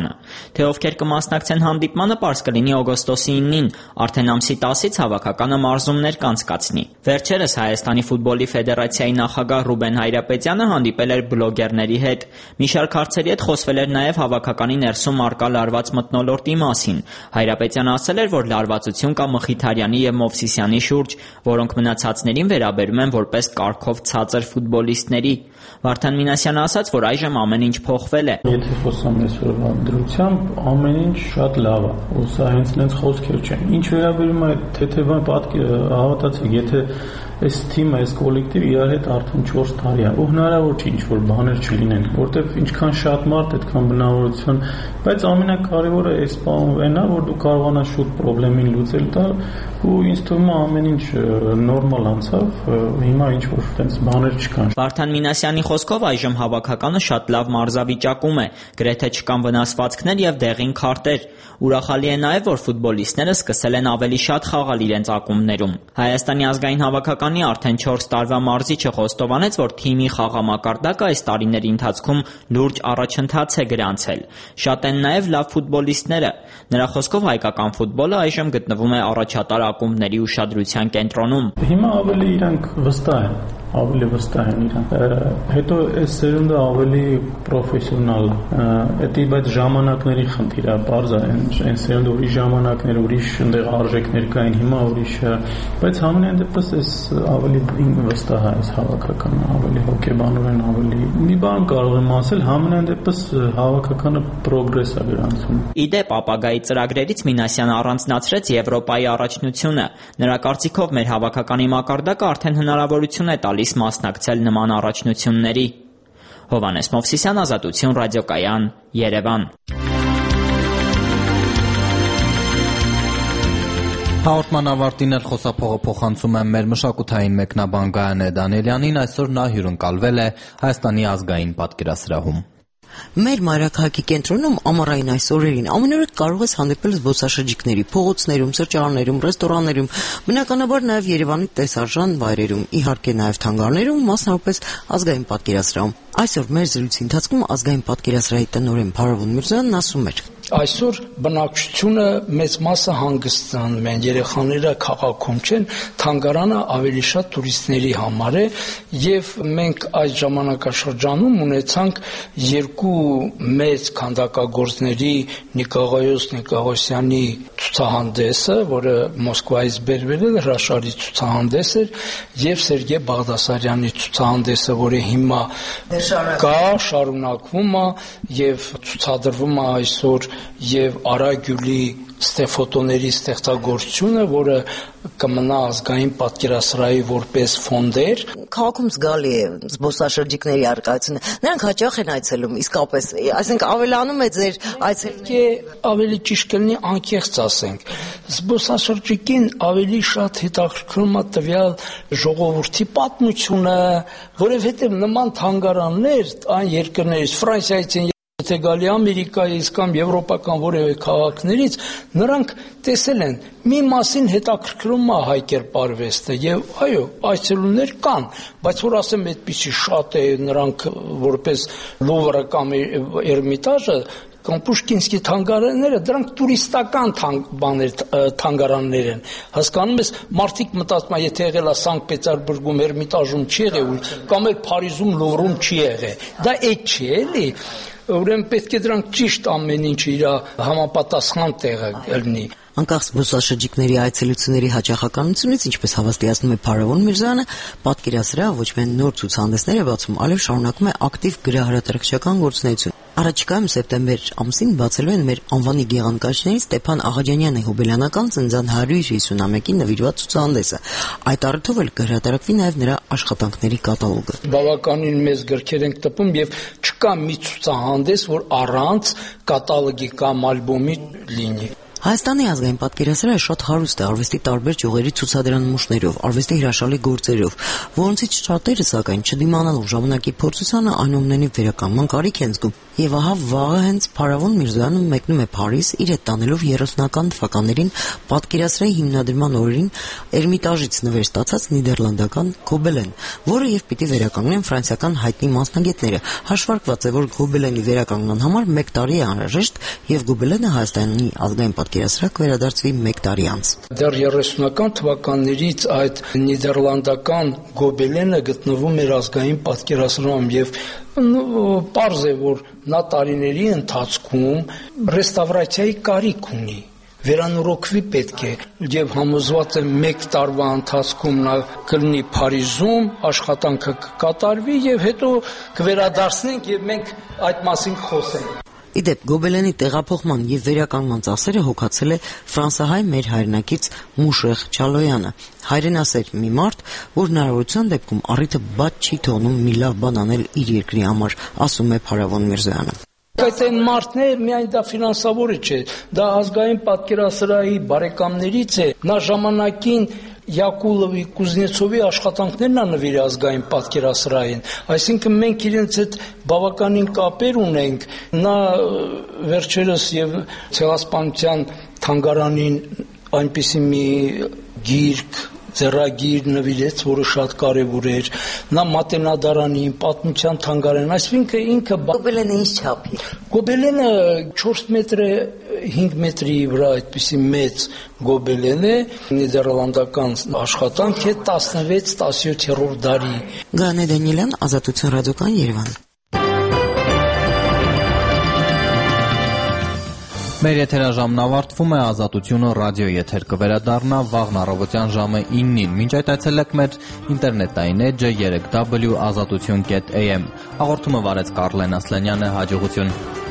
բանը։ Թե ովքեր կմասնակցեն հանդիպմանը, պարզ կլինի օգոստոսի 9-ին, արդեն ամսի 10-ից հավաքականը մարզումներ կանցկացնի։ Վերջերս Հայաստանի ֆուտբոլի ֆեդերացիայի նախագահ Ռուբեն Հայրապետյանը հանդիպել էր բլոգերների հետ։ Մի շարք հարցերի հետ խոսվել էր նաև հավաքականի ներսում արկա լարված մթնոլորտի մասին։ Հայրապետյանը ասել էր, որ լարվածություն կա Մխիթարյանի եւ Մովսիսյանի շուրջ, որոնք մնացածներին վերաբերում են որպես կարգով ցածր ֆուտբոլիստների։ Վարդան Մինասյանը ասաց, որ այժմ ամեն ինչ փոխվել է։ Եթե խոսամ այսօրվա դրությամբ, ամեն ինչ շատ լավ է, ու սա հենց նենց խոսքեր չեն։ Ինչ վերաբերում է թեթևան հավատացեք, եթե այս թիմը, այս կոլեկտիվը իրար հետ արդեն 4 տարի է, ու հնարավոր չի ինչ-որ բաներ չլինեն, որտեվ ինչքան շատ մարդ, այդքան բնավորություն, բայց ամենակարևորը այս բանում այն է, որ դու կարողանաս շուտ խնդրին լուծել տալ, ու ինձ թվում է ամեն ինչ նորմալ անցավ, հիմա ինչ-որ տենց բաներ չկան։ Վարդան Մինասյանի խոսքով այժմ հավաքականը շատ լավ մարզավիճակում է, գրեթե չկան վնասվածքներ եւ դեղին քարտեր։ Ուրախալի է նաեւ, որ ֆուտբոլիստները սկսել են ավելի շատ խաղալ իրենց ակումբներում։ Հայաստանի ազգային հավաքականի արդեն 4 տարվա մարզիչը խոստովանեց, որ թիմի խաղամակարդակը այս տարիների ընթացքում լուրջ առաջընթաց է գրանցել։ Շատ են նաեւ լավ ֆուտբոլիստները։ Նրա խոսքով հայկական ֆուտբոլը այժմ գտնվում է առաջատար ակումբների ուշադրության կենտրոնում։ Հիմա ավելի իրանք վստահ են։ Ավելի վստահ են իրանք։ Հետո այս սերունդը ավելի պրոֆեսիոնալ է։ Դա բայց ժամանակների խնդիր է, բարձ է, այն սերունդը ուրիշ ժամանակներ, ուրիշ այնտեղ արժեքներ կային, հիմա ուրիշ է, բայց համենայն դեպս այս ավելի վստահ է այս հավաքականը, ավելի հոգեբանորեն ավելի։ Մի բան կարող եմ ասել, համենայն դեպս հավաքականը պրոգրես է գրանցում։ Իդեպ ապագայի ծրագրերից Մինասյանը առանձնացրեց Եվրոպայի առաջնությունը։ Նրա կարծիքով մեր հավաքականի մակարդակը արդեն հնարավորություն է տալիս մասնակցել նման առաջնությունների։ Հովհաննես Մովսիսյան, Ազատություն, ռադիոկայան, Երևան։ Հաղորդման ավարտին էլ խոսափողը փոխանցում եմ մեր մշակութային մեկնաբան Գայանե Դանիելյանին, այսօր նա հյուրընկալվել է Հայաստանի ազգային պատկերասրահում։ Մեր մայրաքաղաքի կենտրոնում ամառային այս օրերին ամեն օր կարող ես հանդիպել զբոսաշրջիկների, փողոցներում, սրճարաններում, ռեստորաններում, բնականաբար նաև Երևանի տեսարժան վայրերում, իհարկե նաև թանգարաններում, մասնավորապես ազգային պատկերասրահում։ Այսօր մեր զրույցի ընթացքում ազգային պատկերասրահի տնօրեն Փարավոն Միրզոյանն ասում էր. Այսօր բնակչությունը մեծ մասը հանգստանում են, երեխաները քաղաքում չեն, թանգարանը ավելի շատ տուրիստների համար է եւ մենք այս ժամանակաշրջանում ունեցանք երկու մեծ քանդակագործների Նիկողոս Նիկողոսյանի ցուցահանդեսը, որը Մոսկվայից բերվել է, հրաշալի ցուցահանդես էր, եւ Սերգեյ Բաղդասարյանի ցուցահանդեսը, որը հիմա կա, շարունակվում է եւ ցուցադրվում է այսօր եւ Արա Գյուլի ստեֆոտոների ստեղծագործությունը, որը կմնա ազգային պատկերասրահի որպես ֆոնդեր։ Քաղաքում զգալի է զբոսաշրջիկների առկայությունը։ Նրանք հաճախ են այցելում, իսկապես, այսինքն ավելանում է ձեր այցելը։ Ավելի ճիշտ կլինի անկեղծ ասենք։ Զբոսաշրջիկին ավելի շատ հետաքրքրում է տվյալ ժողովրդի պատմությունը, որովհետև նման թանգարաններ այն երկրներից Ֆրանսիայից են Եթե գալի Ամերիկայից կամ եվրոպական որևէ քաղաքներից, նրանք տեսել են մի մասին հետաքրքրում է հայ կերպարվեստը եւ այո, այցելուներ կան, բայց որ ասեմ այդպիսի շատ է, նրանք որպես Լուվրը կամ Էրմիտաժը կամ Պուշկինսկի թանգարանները, դրանք տուրիստական թանգարաններ են։ Հասկանում ես, մարդիկ մտածում են, եթե եղել է Սանկտ Պետերբուրգում Էրմիտաժում չի եղել, կամ էլ Փարիզում Լուվրում չի եղել։ Դա այդ չի, էլի։ Ուրեմն պետք է դրանք ճիշտ ամեն ինչ իր համապատասխան տեղը լինի։ Անկախ զբոսաշրջիկների այցելությունների հաճախականությունից, ինչպես հավաստիացնում է Փարավոն Միրզոյանը, պատկերասրահը ոչ միայն նոր ցուցահանդեսներ է բացում, այլև շարունակում է ակտիվ գրահրատարակչական գործունեություն։ Առաջիկայում սեպտեմբեր ամսին բացելու են մեր անվանի գեղանկարիչներից Ստեփան Աղաջանյանի հոբելյանական ծննդյան 150-ամյակին նվիրված ցուցահանդեսը։ Այդ առիթով էլ կհրատարակվի նաև նրա աշխատանքների կատալոգը։ Բավականին մեծ գրքեր ենք տպում եւ չկա մի ցուցահանդես, որ առանց կատալոգի կամ ալբոմի լինի։ Հայաստանի ազգային պատկերասրահը շատ հարուստ է արվեստի տարբեր ճյուղերի ցուցադրանմուշներով, արվեստի հրաշալի գործերով, որոնցից շատերը սակայն չդիմանալով ժամանակի փորձությանը այնուամենայնիվ վերականգնման կարիք են զգում Եվ ահա վաղը հենց Փարավոն Միրզոյանը մեկնում է Փարիզ իր հետ տանելով 30-ական թվականներին պատկերասրահի հիմնադրման օրերին Էրմիտաժից նվեր ստացած նիդերլանդական Գոբելեն, որը եւ պիտի վերականգնեն ֆրանսիական հայտնի մասնագետները։ Հաշվարկված է, որ Գոբելենի վերականգնման համար 1 տարի է անհրաժեշտ եւ Գոբելենը Հայաստանի ազգային պատկերասրահ կվերադարձվի 1 տարի անց։ Դեռ 30-ական թվականներից այդ նիդերլանդական Գոբելենը գտնվում էր ազգային պատկերասրահում եւ պարզ է, որ նա տարիների ընթացքում ռեստավրացիայի կարիք ունի, վերանորոգվի պետք է եւ համոզված եմ 1 տարվա ընթացքում նա կլինի Փարիզում, աշխատանքը կկատարվի եւ հետո կվերադարձնենք եւ մենք այդ մասին կխոսենք։ Իդեպ Գոբելենի տեղափոխման եւ վերականգնման ծախսերը հոգացել է ֆրանսահայ մեր հայրենակից Մուշեղ Չալոյանը, հայրենասեր մի մարդ, որ հնարավորության դեպքում առիթը բաց չի թողնում մի լավ բան անել իր երկրի համար, ասում է Փարավոն Միրզոյանը։ Այդ այն մարդներ միայն դա ֆինանսավորը չէ, դա ազգային պատկերասրահի բարեկամներից է, նա ժամանակին Յակուլովի, Կուզնեցովի աշխատանքներն անվիր ազգային պատկերասրահին, այսինքն մենք իրենց հետ բավականին կապեր ունենք, նա վերջերս եւ ցեղասպանության թանգարանին այնպիսի մի գիրք ձեռագիր նվիրեց, որը շատ կարևոր էր, նա մատենադարանին, պատմության թանգարանին, այսինքն ինքը Գոբելենը ինչ չափի։ Գոբելենը 4 մետրը 5 մետրի վրա այդպիսի մեծ գոբելեն է, նիդերլանդական աշխատանք է 16-17-րդ դարի։ Գանե Դանիելյան, Ազատություն ռադիոկան, Երևան։ Մեր եթերաժամն ավարտվում է, Ազատությունը ռադիո եթեր կվերադառնա վաղն առավոտյան ժամը 9-ին։ Մինչ այդ այցելեք մեր ինտերնետային էջը 3w.azatutyon.am։ Հաղորդումը վարեց Կարլեն Ասլանյանը, հաջողություն։